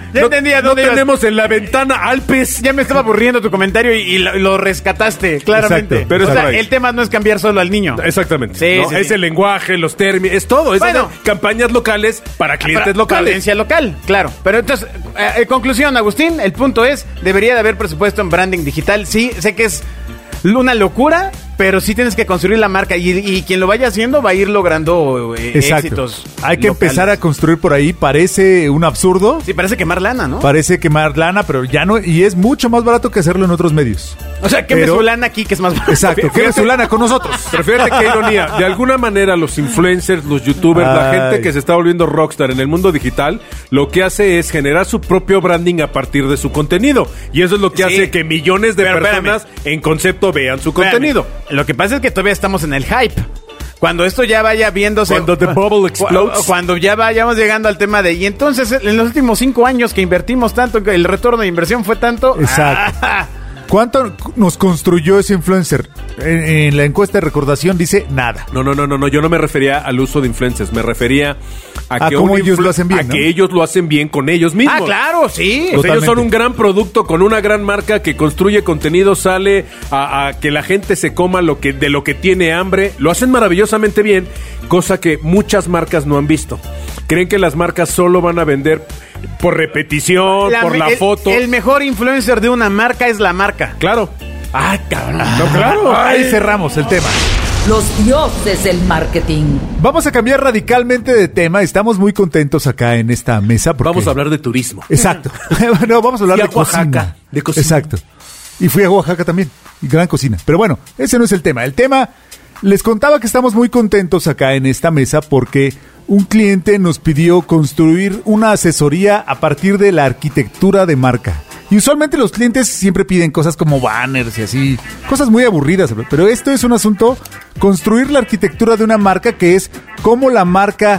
tenemos en la ventana Alpes. Ya me estaba aburriendo tu comentario y lo rescataste, claramente. Exacto. Pero o sea, el tema no es cambiar solo al niño. Exactamente. Sí, ¿no? sí, es sí. el lenguaje, los términos, es todo. Es Bueno. hacer campañas locales para clientes Para locales. audiencia local, claro. Pero entonces, conclusión, Agustín, el punto es, debería de haber presupuesto en branding digital. Sí, sé que es una locura, pero sí tienes que construir la marca y quien lo vaya haciendo va a ir logrando éxitos. Hay que locales. empezar a construir por ahí. Parece un absurdo. Sí, parece quemar lana, ¿no? Parece quemar lana, pero ya no. Y es mucho más barato que hacerlo en otros medios. O sea, queme Pero- su lana aquí, que es más barato. Exacto. Queme su lana con nosotros. Pero fíjate qué ironía. De alguna manera, los influencers, los youtubers, la Ay. gente que se está volviendo rockstar en el mundo digital, lo que hace es generar su propio branding a partir de su contenido. Y eso es lo que Sí. hace que millones de Pero personas en concepto vean su Espérame. contenido. Lo que pasa es que todavía estamos en el hype. Cuando esto ya vaya viéndose... Cuando the bubble explodes. Cuando ya vayamos llegando al tema de... Y entonces, en los últimos 5 años que invertimos tanto, que el retorno de inversión fue tanto... Exacto. ¡ah! ¿Cuánto nos construyó ese influencer? En la encuesta de recordación dice nada. No, yo no me refería al uso de influencers, me refería a que cómo un ellos lo hacen bien, a ¿no? que ellos lo hacen bien con ellos mismos. Ah, claro, sí. O sea, ellos Totalmente. son un gran producto con una gran marca que construye contenido, sale a que la gente se coma de lo que tiene hambre. Lo hacen maravillosamente bien, cosa que muchas marcas no han visto. Creen que las marcas solo van a vender por repetición, por la foto. El mejor influencer de una marca es la marca. Claro. Ay, cabrón. No, claro. Ahí cerramos el tema. Los dioses del marketing. Vamos a cambiar radicalmente de tema. Estamos muy contentos acá en esta mesa. Porque... Vamos a hablar de turismo. Exacto. No, vamos a hablar Fui de a Oaxaca, cocina. de cocina. Exacto. Y fui a Oaxaca también. Y gran cocina. Pero bueno, ese no es el tema. El tema, les contaba que estamos muy contentos acá en esta mesa porque un cliente nos pidió construir una asesoría a partir de la arquitectura de marca. Y usualmente los clientes siempre piden cosas como banners y así, cosas muy aburridas, pero esto es un asunto, construir la arquitectura de una marca, que es cómo la marca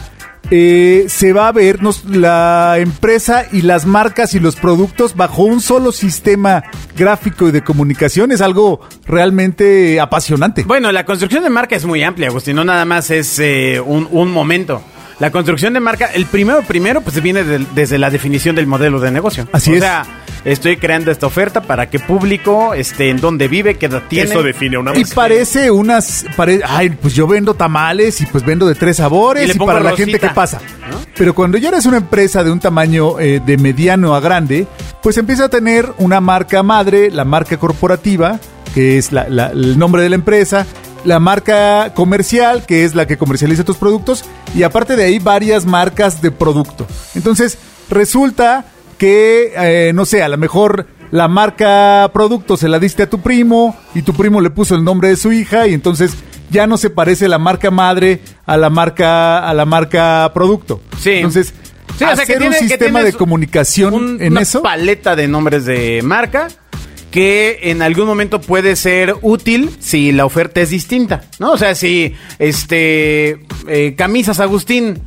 se va a ver, la empresa y las marcas y los productos bajo un solo sistema gráfico y de comunicación. Es algo realmente apasionante. Bueno, la construcción de marca es muy amplia, Agustín. No nada más es un momento. La construcción de marca, el primero, pues viene desde la definición del modelo de negocio. Así es. O sea, estoy creando esta oferta para qué público, en dónde vive, qué edad tiene. Eso define una Y marca. parece ay, pues yo vendo tamales y pues vendo de 3 sabores Y le y pongo para la rosita, gente, ¿qué pasa? ¿no? Pero cuando ya eres una empresa de un tamaño de mediano a grande, pues empieza a tener una marca madre, la marca corporativa, que es el nombre de la empresa, la marca comercial, que es la que comercializa tus productos, y aparte de ahí varias marcas de producto. Entonces, resulta que, no sé, a lo mejor la marca producto se la diste a tu primo y tu primo le puso el nombre de su hija y entonces ya no se parece la marca madre a la marca producto. Sí. Entonces, Sí, o sea, hacer que un sistema de tienes comunicación en una eso. paleta de nombres de marca que en algún momento puede ser útil si la oferta es distinta, ¿no? O sea, si Camisas Agustín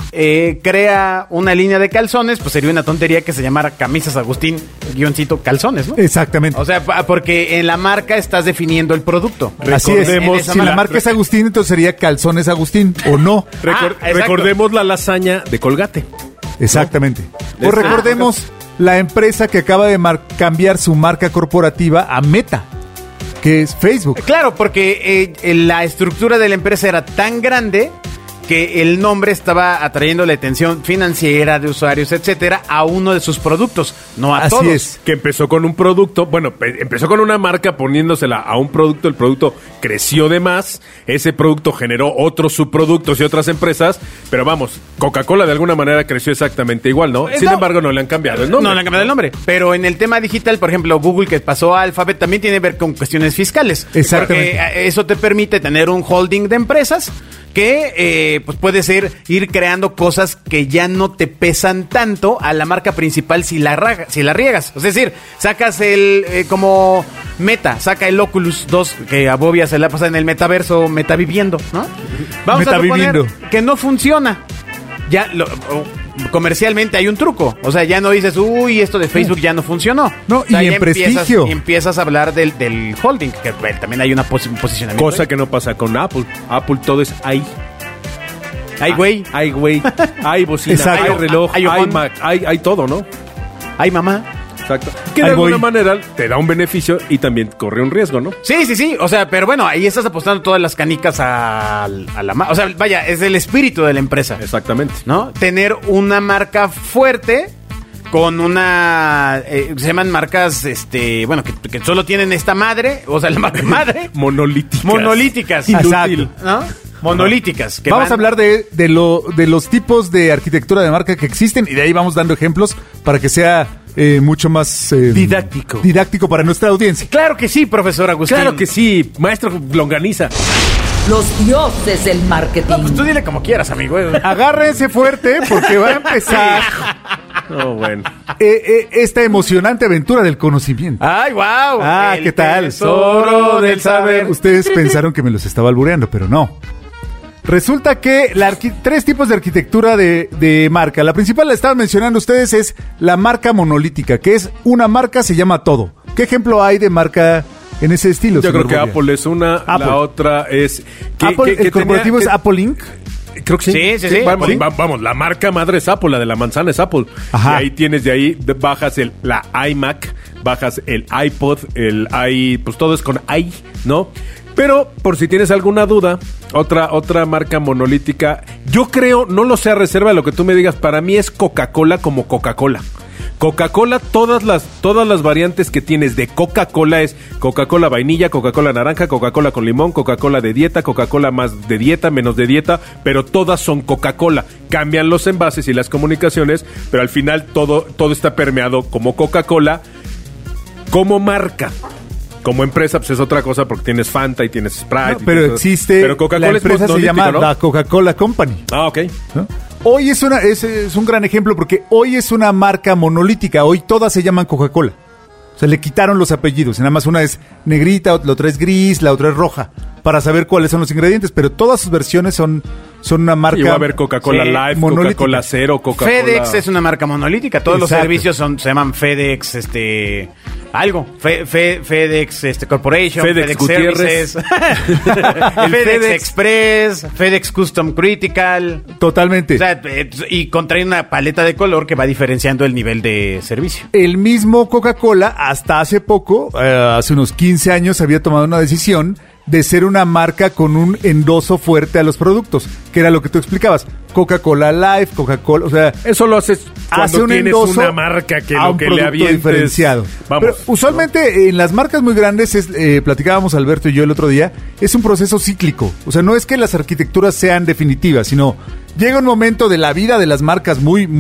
crea una línea de calzones, pues sería una tontería que se llamara Camisas Agustín _calzones, ¿no? Exactamente. O sea, porque en la marca estás definiendo el producto. Así es. Recordemos Si la marca es Agustín, entonces sería Calzones Agustín, ¿o no? exacto. Recordemos la lasaña de Colgate. Exactamente. O recordemos la empresa que acaba de cambiar su marca corporativa a Meta, que es Facebook. Claro, porque la estructura de la empresa era tan grande que el nombre estaba atrayendo la atención financiera de usuarios, etcétera, a uno de sus productos, no a Así todos. es. Que empezó con un producto, empezó con una marca poniéndosela a un producto, el producto creció de más, ese producto generó otros subproductos y otras empresas, pero vamos, Coca-Cola de alguna manera creció exactamente igual, ¿no? Sin No. embargo, no le han cambiado el nombre. No le han cambiado el nombre. Pero en el tema digital, por ejemplo, Google, que pasó a Alphabet, también tiene que ver con cuestiones fiscales. Exactamente. Porque eso te permite tener un holding de empresas que pues puede ser ir creando cosas que ya no te pesan tanto a la marca principal si la riegas. Es decir, sacas como Meta, saca el Oculus 2, que a Bobia se la pasa en el metaverso metaviviendo, ¿no? Vamos a Metaviviendo. suponer que no funciona. Ya comercialmente hay un truco. O sea, ya no dices, uy, esto de Facebook ya no funcionó. No, o sea, y en ya prestigio. empiezas a hablar del holding, que también hay un posicionamiento. Cosa que no pasa con Apple. Apple todo es ahí. Ay, güey. Hay güey, hay bocina, Exacto. hay reloj, Hay hay ojón. Mac, hay todo, ¿no? Ay, mamá. Exacto. Que de Ahí alguna voy. manera te da un beneficio y también corre un riesgo, ¿no? Sí. O sea, pero bueno, ahí estás apostando todas las canicas a la marca. O sea, vaya, es el espíritu de la empresa. Exactamente. ¿No? Tener una marca fuerte con una... se llaman marcas, bueno, que solo tienen esta madre, o sea, la marca madre. Monolíticas. Inútil, Exacto. ¿no? Monolíticas. Que Vamos van- a hablar de los tipos de arquitectura de marca que existen y de ahí vamos dando ejemplos para que sea mucho más didáctico para nuestra audiencia. Claro que sí, profesor Agustín. Claro que sí, maestro Longaniza. Los dioses del marketing. No, pues tú dile como quieras, amigo. Agárrense fuerte porque va a empezar No, bueno. esta emocionante aventura del conocimiento. ¡Ay, wow! ¿Qué tal? Tesoro del saber. Ustedes pensaron que me los estaba albureando, pero no. Resulta que tres tipos de arquitectura de marca. La principal, la estaban mencionando ustedes, es la marca monolítica, que es una marca, se llama todo. ¿Qué ejemplo hay de marca en ese estilo? Yo creo que señor Borja? Apple es una, Apple. la otra es... Apple, el corporativo es Apple Inc. Creo que sí. Sí. Vamos, Sí. vamos, la marca madre es Apple, la de la manzana es Apple. Ajá. Y ahí tienes de ahí, bajas la iMac, bajas el iPod, pues todo es con i, ¿no? Pero, por si tienes alguna duda, otra marca monolítica, yo creo, no lo sé a reserva de lo que tú me digas, para mí es Coca-Cola como Coca-Cola. Coca-Cola, todas las variantes que tienes de Coca-Cola es Coca-Cola vainilla, Coca-Cola naranja, Coca-Cola con limón, Coca-Cola de dieta, Coca-Cola más de dieta, menos de dieta, pero todas son Coca-Cola. Cambian los envases y las comunicaciones, pero al final todo está permeado como Coca-Cola, como marca. Como empresa, pues es otra cosa porque tienes Fanta y tienes Sprite. No, pero existe, pero Coca-Cola la empresa es se llama monolítica, ¿no? la Coca-Cola Company. Ah, ok. ¿No? Hoy es un gran ejemplo porque hoy es una marca monolítica. Hoy todas se llaman Coca-Cola. O sea, le quitaron los apellidos. Nada más una es negrita, la otra es gris, la otra es roja. Para saber cuáles son los ingredientes. Pero todas sus versiones son una marca. Y va a haber Coca-Cola Sí, Live, monolítica. Coca-Cola Cero, Coca-Cola... FedEx es una marca monolítica. Todos los Exacto. servicios se llaman FedEx, algo. FedEx Corporation, FedEx Gutiérrez. Services, FedEx Express, FedEx Custom Critical. Totalmente. O sea, y contrae una paleta de color que va diferenciando el nivel de servicio. El mismo Coca-Cola, hasta hace poco, hace unos 15 años, había tomado una decisión de ser una marca con un endoso fuerte a los productos, que era lo que tú explicabas. Coca-Cola Live, Coca-Cola, o sea... Eso lo haces cuando hace un tienes endoso una marca que a lo un que le producto avientes... diferenciado. Vamos. Pero usualmente en las marcas muy grandes, platicábamos Alberto y yo el otro día, es un proceso cíclico. O sea, no es que las arquitecturas sean definitivas, sino llega un momento de la vida de las marcas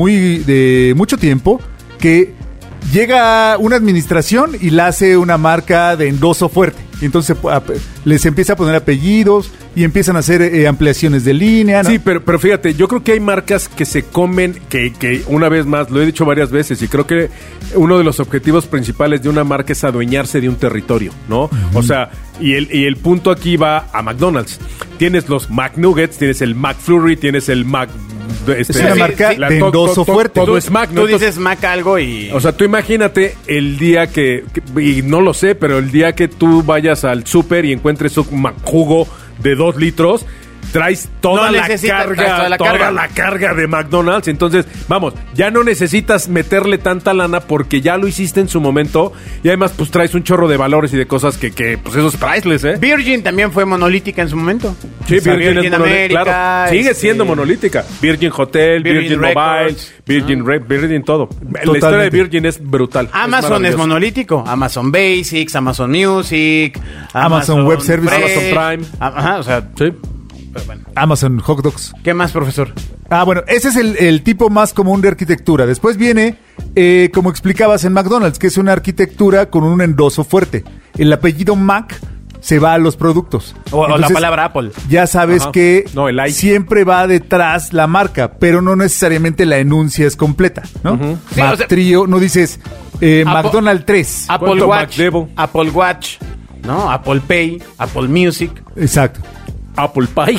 de mucho tiempo que llega una administración y la hace una marca de endoso fuerte. Y entonces les empieza a poner apellidos y empiezan a hacer ampliaciones de línea, ¿no? Sí, pero fíjate, yo creo que hay marcas que se comen, que una vez más, lo he dicho varias veces, y creo que uno de los objetivos principales de una marca es adueñarse de un territorio, ¿no? O sea, y el punto aquí va a McDonald's. Tienes los McNuggets, tienes el McFlurry, tienes el Mac... Es una marca de endoso fuerte. Todo es Mac, ¿no? Tú dices Mac algo y... O sea, tú imagínate el día y no lo sé, pero el día que tú vayas al súper y encuentres un jugo de 2 litros, traes toda No la necesitas, carga, traes toda la carga. de McDonald's. Entonces, vamos, ya no necesitas meterle tanta lana porque ya lo hiciste en su momento y además pues traes un chorro de valores y de cosas que pues eso es priceless, ¿eh? Virgin también fue monolítica en su momento. Sí, Virgin es América, claro. Sigue siendo monolítica. Virgin Hotel, Virgin Mobile, Records. Virgin todo. La historia de Totalmente. Virgin es brutal. Amazon es maravilloso. monolítico. Amazon Basics, Amazon Music, Amazon Web Services. Fresh. Amazon Prime. Ajá, o sea, Sí. pero bueno. Amazon Hot Dogs. ¿Qué más, profesor? Bueno, ese es el tipo más común de arquitectura. Después viene, como explicabas en McDonald's, que es una arquitectura con un endoso fuerte. El apellido Mac se va a los productos. O la Entonces, palabra Apple. Ya sabes Ajá. que No, el i. siempre va detrás la marca, pero no necesariamente la enuncia es completa, ¿no? Sí, o sea- Trío, no dices McDonald's 3. Apple ¿Cuánto Watch, MacDevo? Apple Watch, ¿no? Apple Pay, Apple Music. Exacto. Apple Pie.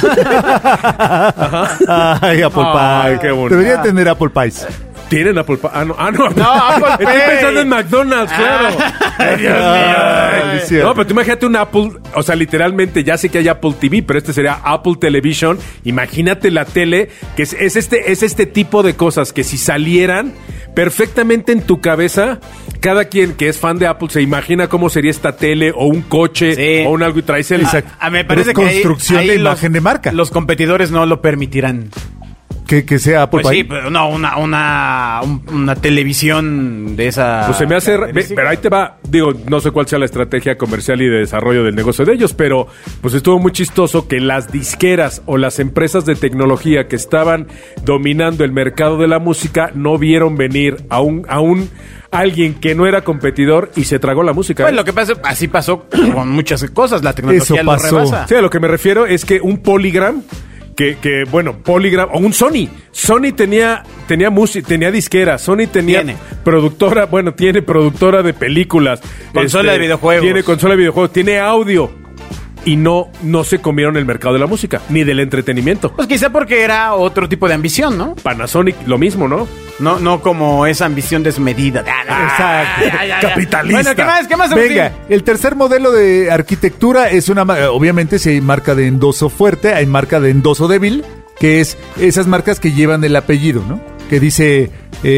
Ay, Apple Ay, Pie. qué bonito. Debería tener Apple Pies. ¿Tienen Apple Pie? No, Apple Estoy Pay. pensando en McDonald's, claro. Ay, Dios Ay, mío. No, pero tú imagínate un Apple, o sea, literalmente, ya sé que hay Apple TV, pero este sería Apple Television. Imagínate la tele, que es este tipo de cosas que si salieran perfectamente en tu cabeza, cada quien que es fan de Apple se imagina cómo sería esta tele o un coche Sí. o un algo y traes el... Exacto. Me parece Pero es que ahí- construcción ahí de los- imagen de marca. Los competidores no lo permitirán. Que sea Apple Pues sí, Pie. pero no, una televisión de esa... Pues se me hace... característica. Pero ahí te va. Digo, no sé cuál sea la estrategia comercial y de desarrollo del negocio de ellos, pero pues estuvo muy chistoso que las disqueras o las empresas de tecnología que estaban dominando el mercado de la música no vieron venir a un alguien que no era competidor y se tragó la música. Pues lo que pasa, así pasó con muchas cosas. La tecnología Eso lo pasó. rebasa. Sí, a lo que me refiero es que un Polygram... Polygram o un Sony. Sony tenía música, tenía disquera, Sony tenía Tiene tiene productora de películas, Consola de videojuegos. tiene consola de videojuegos, tiene audio y no se comieron el mercado de la música ni del entretenimiento. Pues quizá porque era otro tipo de ambición, ¿no? Panasonic lo mismo, ¿no? No como esa ambición desmedida. Exacto. Capitalista. Bueno, ¿qué más? Venga, Agustín? el tercer modelo de arquitectura es obviamente si hay marca de endoso fuerte, hay marca de endoso débil, que es esas marcas que llevan el apellido, ¿no? Que dice,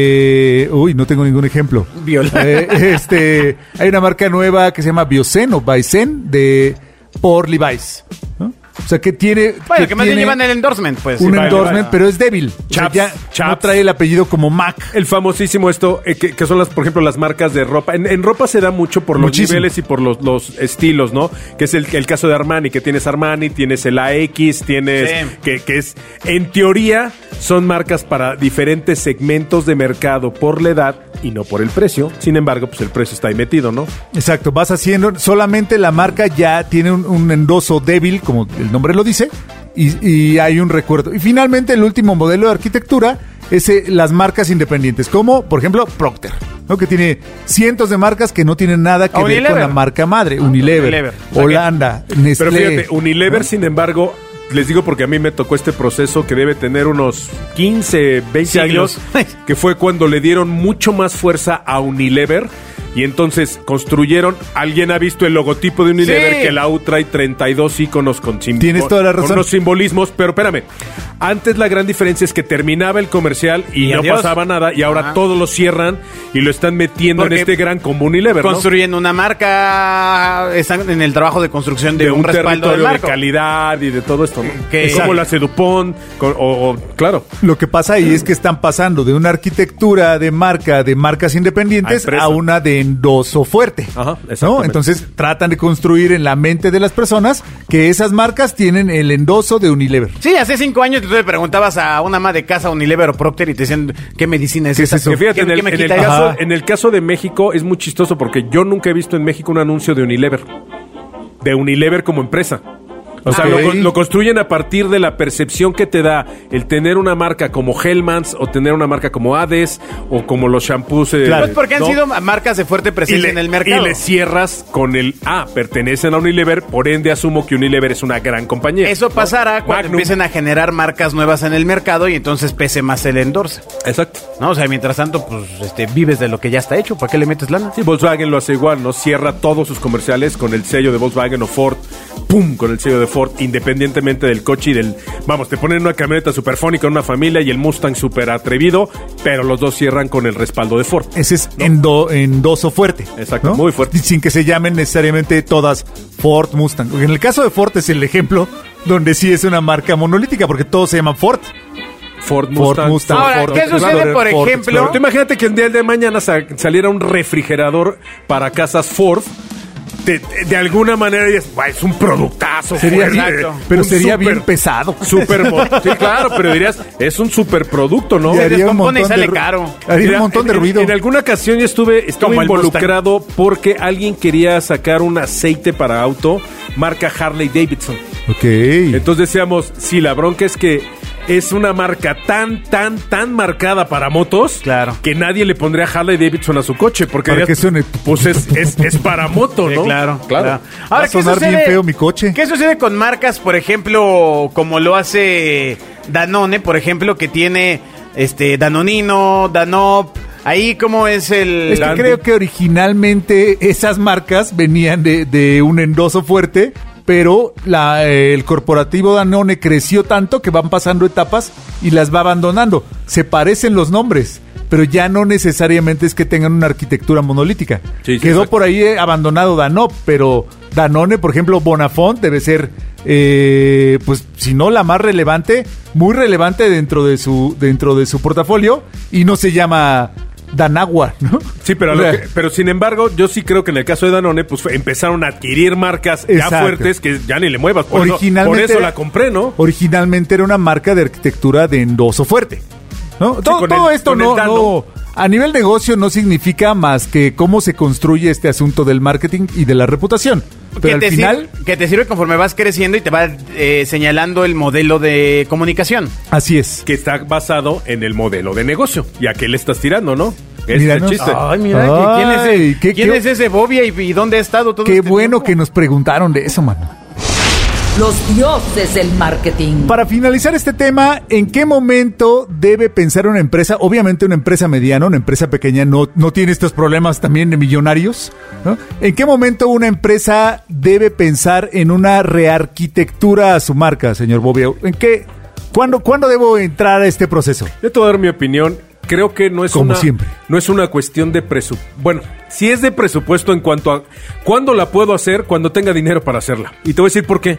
no tengo ningún ejemplo. Viola. Hay una marca nueva que se llama Biocen o Bicen por Levi's, ¿no? O sea, que tiene... Bueno, que más bien tiene llevan el endorsement, pues. un Sí, vale, endorsement, vale. pero es débil. O sea, Chaps, ya no Chaps. trae el apellido como Mac. El famosísimo esto, que son por ejemplo, las marcas de ropa. En ropa se da mucho por los Muchísimo. niveles y por los estilos, ¿no? Que es el caso de Armani, que tienes Armani, tienes el AX, tienes... Sí. Que es, en teoría, son marcas para diferentes segmentos de mercado por la edad y no por el precio. Sin embargo, pues el precio está ahí metido, ¿no? Exacto, vas haciendo, solamente la marca ya tiene un endoso débil, como el nombre lo dice, y hay un recuerdo. Y finalmente el último modelo de arquitectura es las marcas independientes, como por ejemplo Procter, ¿no? Que tiene cientos de marcas que no tienen nada que ver Unilever. con la marca madre. Unilever. Holanda, Nestlé. Pero fíjate, Unilever, sin embargo... Les digo porque a mí me tocó este proceso que debe tener unos 15, 20 Siglos. años, que fue cuando le dieron mucho más fuerza a Unilever y entonces construyeron, alguien ha visto el logotipo de Unilever, Sí. que la U trae 32 iconos con Tienes toda la razón. con unos simbolismos, pero espérame, antes la gran diferencia es que terminaba el comercial y no adiós. pasaba nada y ahora Ajá. todos lo cierran y lo están metiendo Porque en este gran como Unilever, ¿no? Construyen una marca, están en el trabajo de construcción de, de un respaldo del territorio de marco. calidad y de todo esto, ¿no? Que- Es como la Sedupont, claro. Lo que pasa ahí es que están pasando de una arquitectura de marcas independientes A empresa. a una de endoso fuerte. Ajá, ¿no? exactamente. Entonces tratan de construir en la mente de las personas que esas marcas tienen el endoso de Unilever. Sí, hace 5 años tú le preguntabas a una ama de casa, Unilever o Procter, y te decían, ¿qué medicina es ¿Qué es esa? eso? Que fíjate, ¿Qué me en el quita caso, eso? en el caso de México es muy chistoso porque yo nunca he visto en México un anuncio de Unilever. De Unilever como empresa. O sea, Ok. lo construyen a partir de la percepción que te da el tener una marca como Hellmann's o tener una marca como Hades o como los shampoos. Claro. Pues porque han ¿no? sido marcas de fuerte presencia en el mercado. Y le cierras con pertenecen a Unilever, por ende asumo que Unilever es una gran compañía. Eso ¿no? pasará cuando Magnum. empiecen a generar marcas nuevas en el mercado y entonces pese más el endorse. Exacto. ¿No? O sea, mientras tanto, pues vives de lo que ya está hecho. ¿Para qué le metes lana? Sí, Volkswagen lo hace igual, ¿no? Cierra todos sus comerciales con el sello de Volkswagen o Ford, ¡pum! Con el sello de Ford, independientemente del coche y del... Vamos, te ponen una camioneta superfónica en una familia y el Mustang super atrevido, pero los dos cierran con el respaldo de Ford. Ese es endoso fuerte. Exacto, ¿no? muy fuerte. Sin que se llamen necesariamente todas Ford, Mustang. En el caso de Ford es el ejemplo donde sí es una marca monolítica, porque todos se llaman Ford. Ford Mustang. Ahora, ¿qué sucede, por ejemplo? Pero tú imagínate que el día de mañana saliera un refrigerador para casas Ford. De alguna manera dices, "Bah, es un productazo". Sería Ford, bien, pero un sería super- bien pesado. Sí, claro, pero dirías, es un superproducto, ¿no? Y Se haría un descompone y montón sale de caro. Haría Mira, un montón de ruido. En alguna ocasión yo estuve Como el involucrado porque alguien quería sacar un aceite para auto marca Harley Davidson. Ok. Entonces decíamos, sí, la bronca es que es una marca tan marcada para motos, Claro. que nadie le pondría Harley Davidson a su coche, porque Para que suene. pues es para moto, Sí, ¿no? claro. Va a sonar bien feo mi coche. ¿Qué sucede con marcas, por ejemplo, como lo hace Danone, por ejemplo, que tiene Danonino, Danop? Ahí, ¿cómo es el...? Es que Dandy. creo que originalmente esas marcas venían de un endoso fuerte, pero el corporativo Danone creció tanto que van pasando etapas y las va abandonando. Se parecen los nombres, pero ya no necesariamente es que tengan una arquitectura monolítica. Sí, Quedó exacto. por ahí abandonado Danop, pero Danone, por ejemplo, Bonafont debe ser, pues, si no la más relevante, muy relevante dentro de su portafolio, y no se llama Danagua, ¿no? Sí, pero, O sea, pero sin embargo, yo sí creo que en el caso de Danone, pues empezaron a adquirir marcas ya Exacto. fuertes que ya ni le muevas. Por Originalmente- eso la compré, ¿no? Originalmente era una marca de arquitectura de endoso fuerte, ¿no? Sí, Todo esto con el no, Dano. a nivel negocio no significa más que cómo se construye este asunto del marketing y de la reputación. Pero al final, que te sirve conforme vas creciendo y te va señalando el modelo de comunicación. así es. Que está basado en el modelo de negocio. ¿Y a qué le estás tirando, no? Es Míranos. el chiste. Ay, mira, Ay, ¿quién es ese Bobia y dónde ha estado todo Qué este bueno tiempo? que nos preguntaron de eso, mano. Los dioses del marketing. Para finalizar este tema, ¿en qué momento debe pensar una empresa? Obviamente una empresa mediana, una empresa pequeña no tiene estos problemas también de millonarios, ¿no? ¿En qué momento una empresa debe pensar en una rearquitectura a su marca, señor Bobbio? ¿Cuándo debo entrar a este proceso? Yo te voy a dar mi opinión. Creo que no es Como siempre. No es una cuestión de presupuesto. Bueno, sí es de presupuesto en cuanto a cuándo la puedo hacer, cuando tenga dinero para hacerla. Y te voy a decir por qué.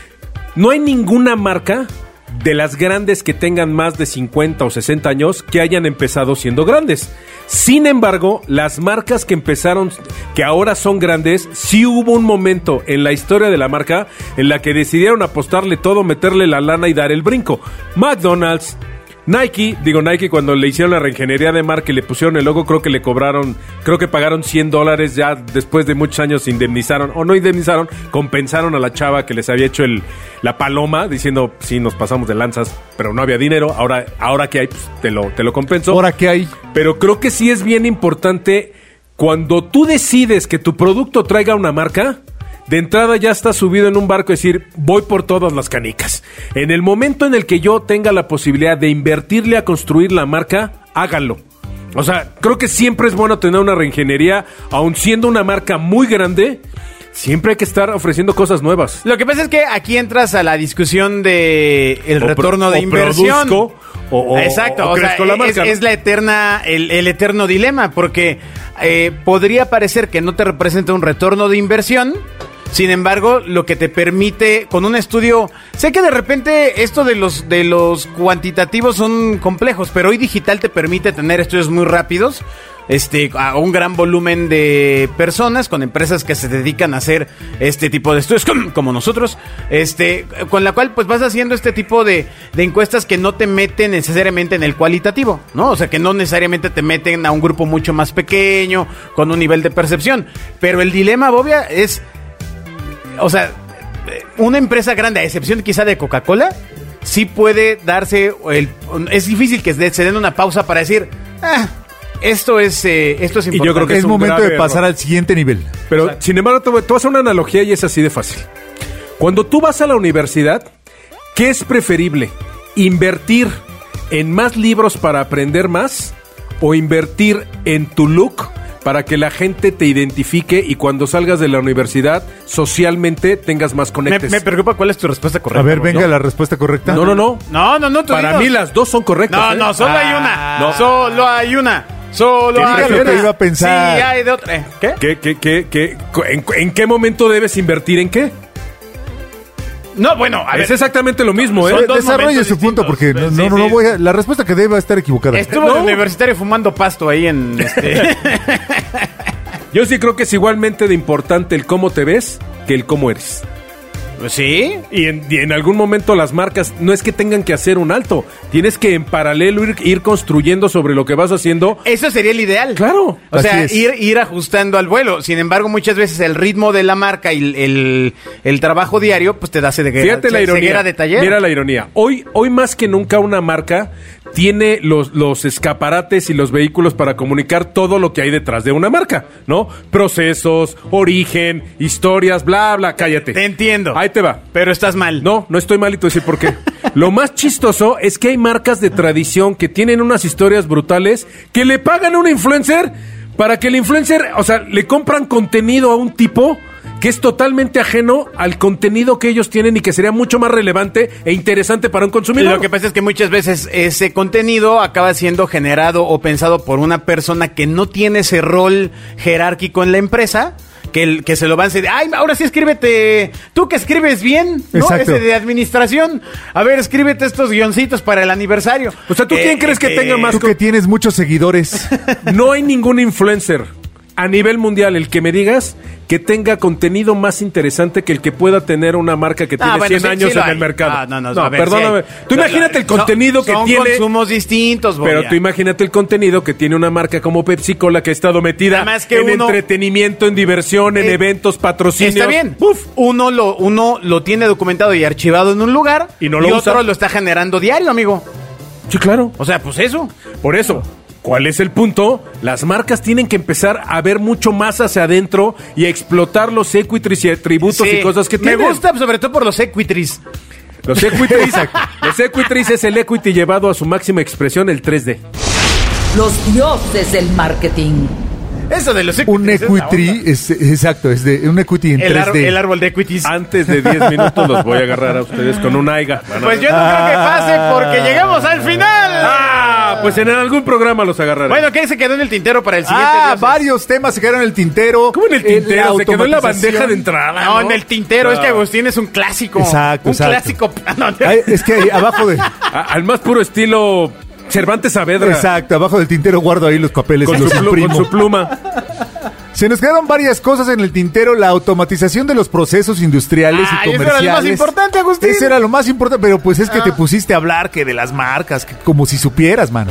No hay ninguna marca de las grandes que tengan más de 50 o 60 años que hayan empezado siendo grandes. Sin embargo, las marcas que empezaron, que ahora son grandes, sí hubo un momento en la historia de la marca en la que decidieron apostarle todo, meterle la lana y dar el brinco. McDonald's, Nike cuando le hicieron la reingeniería de marca y le pusieron el logo, creo que pagaron $100 ya después de muchos años, indemnizaron, o no indemnizaron, compensaron a la chava que les había hecho la paloma, diciendo, sí, nos pasamos de lanzas, pero no había dinero, ahora que hay, pues te lo compenso. ¿Ahora qué hay? Pero creo que sí es bien importante, cuando tú decides que tu producto traiga una marca, de entrada ya estás subido en un barco y decir, voy por todas las canicas. En el momento en el que yo tenga la posibilidad de invertirle a construir la marca, háganlo. O sea, creo que siempre es bueno tener una reingeniería, aun siendo una marca muy grande, siempre hay que estar ofreciendo cosas nuevas. Lo que pasa es que aquí entras a la discusión de el O retorno de o inversión. produzco, Exacto, o o sea, crezco la marca. es la eterna, el eterno dilema, porque podría parecer que no te representa un retorno de inversión. Sin embargo, lo que te permite con un estudio, sé que de repente esto de los cuantitativos son complejos, pero hoy digital te permite tener estudios muy rápidos, a un gran volumen de personas con empresas que se dedican a hacer este tipo de estudios como nosotros, con la cual pues vas haciendo este tipo de encuestas que no te meten necesariamente en el cualitativo, ¿no? O sea, que no necesariamente te meten a un grupo mucho más pequeño con un nivel de percepción, pero el dilema, Bobia, es, o sea, una empresa grande, a excepción quizá de Coca-Cola, sí puede darse es difícil que se den una pausa para decir, esto es importante. Y yo creo que Es es un momento grave de pasar error. al siguiente nivel. Pero, Exacto. sin embargo, te voy a hacer una analogía y es así de fácil. Cuando tú vas a la universidad, ¿qué es preferible? ¿Invertir en más libros para aprender más? ¿O invertir en tu look para que la gente te identifique y cuando salgas de la universidad, socialmente tengas más conectes? Me preocupa cuál es tu respuesta correcta. A ver, Bobia. venga la respuesta correcta. No. No, tú Para dinos. mí las dos son correctas. No, solo hay una. No. Solo hay una. Solo Dígalo hay que una. iba a pensar. Sí, hay de otra. ¿Qué? ¿En qué momento debes invertir en qué? No, bueno, a ver. Es exactamente lo mismo, ¿eh? Son dos Desarrolle momentos su punto porque distintos. no Sí. voy a, la respuesta que debe estar equivocada. Estuvo No. en el universitario fumando pasto ahí en Yo sí creo que es igualmente de importante el cómo te ves que el cómo eres. Pues sí. Y en algún momento las marcas no es que tengan que hacer un alto, tienes que en paralelo ir construyendo sobre lo que vas haciendo. Eso sería el ideal. Claro. O sea, Así es. ir ajustando al vuelo. Sin embargo, muchas veces el ritmo de la marca y el trabajo diario, pues te da Fíjate la ironía. ceguera de taller. Mira la ironía. Hoy más que nunca una marca tiene los escaparates y los vehículos para comunicar todo lo que hay detrás de una marca, ¿no? Procesos, origen, historias, bla, bla, cállate. Te entiendo. Ahí te va. Pero estás mal. No estoy mal y te voy a decir por qué. Lo más chistoso es que hay marcas de tradición que tienen unas historias brutales que le pagan a un influencer para que el influencer, o sea, le compran contenido a un tipo que es totalmente ajeno al contenido que ellos tienen y que sería mucho más relevante e interesante para un Y consumidor. lo que pasa es que muchas veces ese contenido acaba siendo generado o pensado por una persona que no tiene ese rol jerárquico en la empresa, que se lo van a decir, ay, ahora sí escríbete, tú que escribes bien, ¿no? Exacto. Ese de administración, a ver, escríbete estos guioncitos para el aniversario. O sea, ¿tú quién crees que tenga más? Tú que tienes muchos seguidores. No hay ningún influencer a nivel mundial, el que me digas, que tenga contenido más interesante que el que pueda tener una marca que tiene 100 años en el mercado. No, a ver, perdóname. sí hay. Tú imagínate el contenido que son tiene... consumos distintos, Pero Boria. tú imagínate el contenido que tiene una marca como Pepsi-Cola que ha estado metida Nada más que en uno- entretenimiento, en diversión, en eventos, patrocinios. Está bien. Uf. Uno lo tiene documentado y archivado en un lugar Y no lo otro usa. lo está generando diario, amigo. Sí, claro. O sea, pues eso. Por eso, ¿cuál es el punto? Las marcas tienen que empezar a ver mucho más hacia adentro y a explotar los equities y atributos Sí. y cosas que Me tienen. gusta sobre todo por los equitries. Los equities es el equity llevado a su máxima expresión, el 3D. Los dioses del marketing. Eso de los Un equitries. equity es exacto, es de un equity en 3D. El árbol de equities. Antes de 10 minutos los voy a agarrar a ustedes con un aiga. Pues yo no creo que pase porque llegamos al final. Pues en algún programa los agarraré. Bueno, ¿qué se quedó en el tintero para el siguiente? Dioses? Varios temas se quedaron en el tintero. ¿Cómo en el tintero? Se quedó en la automatización. bandeja de entrada. No, en el tintero. Es que Agustín es un clásico. Exacto, Un exacto. clásico. No, Ay, es que ahí abajo de Al más puro estilo Cervantes Saavedra. exacto, abajo del tintero guardo ahí los papeles Con y los con imprimo. su pluma. Se nos quedaron varias cosas en el tintero, la automatización de los procesos industriales Ay, y eso comerciales. era lo más importante, Agustín. Ese era lo más importante, pero pues es que te pusiste a hablar que de las marcas, que como si supieras, mano.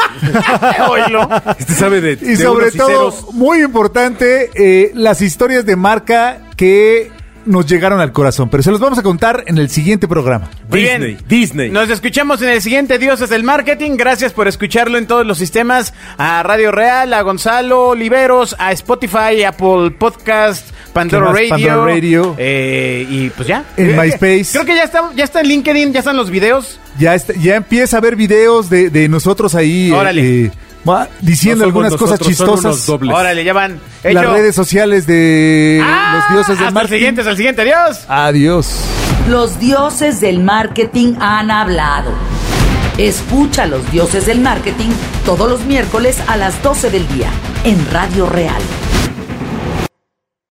Oílo. Este sabe de Y sobre unos y todo, ceros. muy importante, las historias de marca que nos llegaron al corazón. Pero se los vamos a contar en el siguiente programa. Muy bien. Disney. Nos escuchamos en el siguiente Dioses del Marketing. Gracias por escucharlo en todos los sistemas. A Radio Real, a Gonzalo Oliveros, a Spotify, Apple Podcast, Pandora ¿Qué más? Radio. Pandora Radio. Y pues ya. En MySpace. Creo que ya está en LinkedIn, ya están los videos. Ya empieza a ver videos de nosotros ahí Órale. diciendo No somos algunas cosas nosotros, son unos chistosas. dobles. Órale, ya van. Las Hecho. redes sociales de los dioses del hasta el marketing. siguiente, hasta el siguiente. Adiós. Adiós. Los dioses del marketing han hablado. Escucha a los dioses del marketing todos los miércoles a las 12 del día en Radio Real.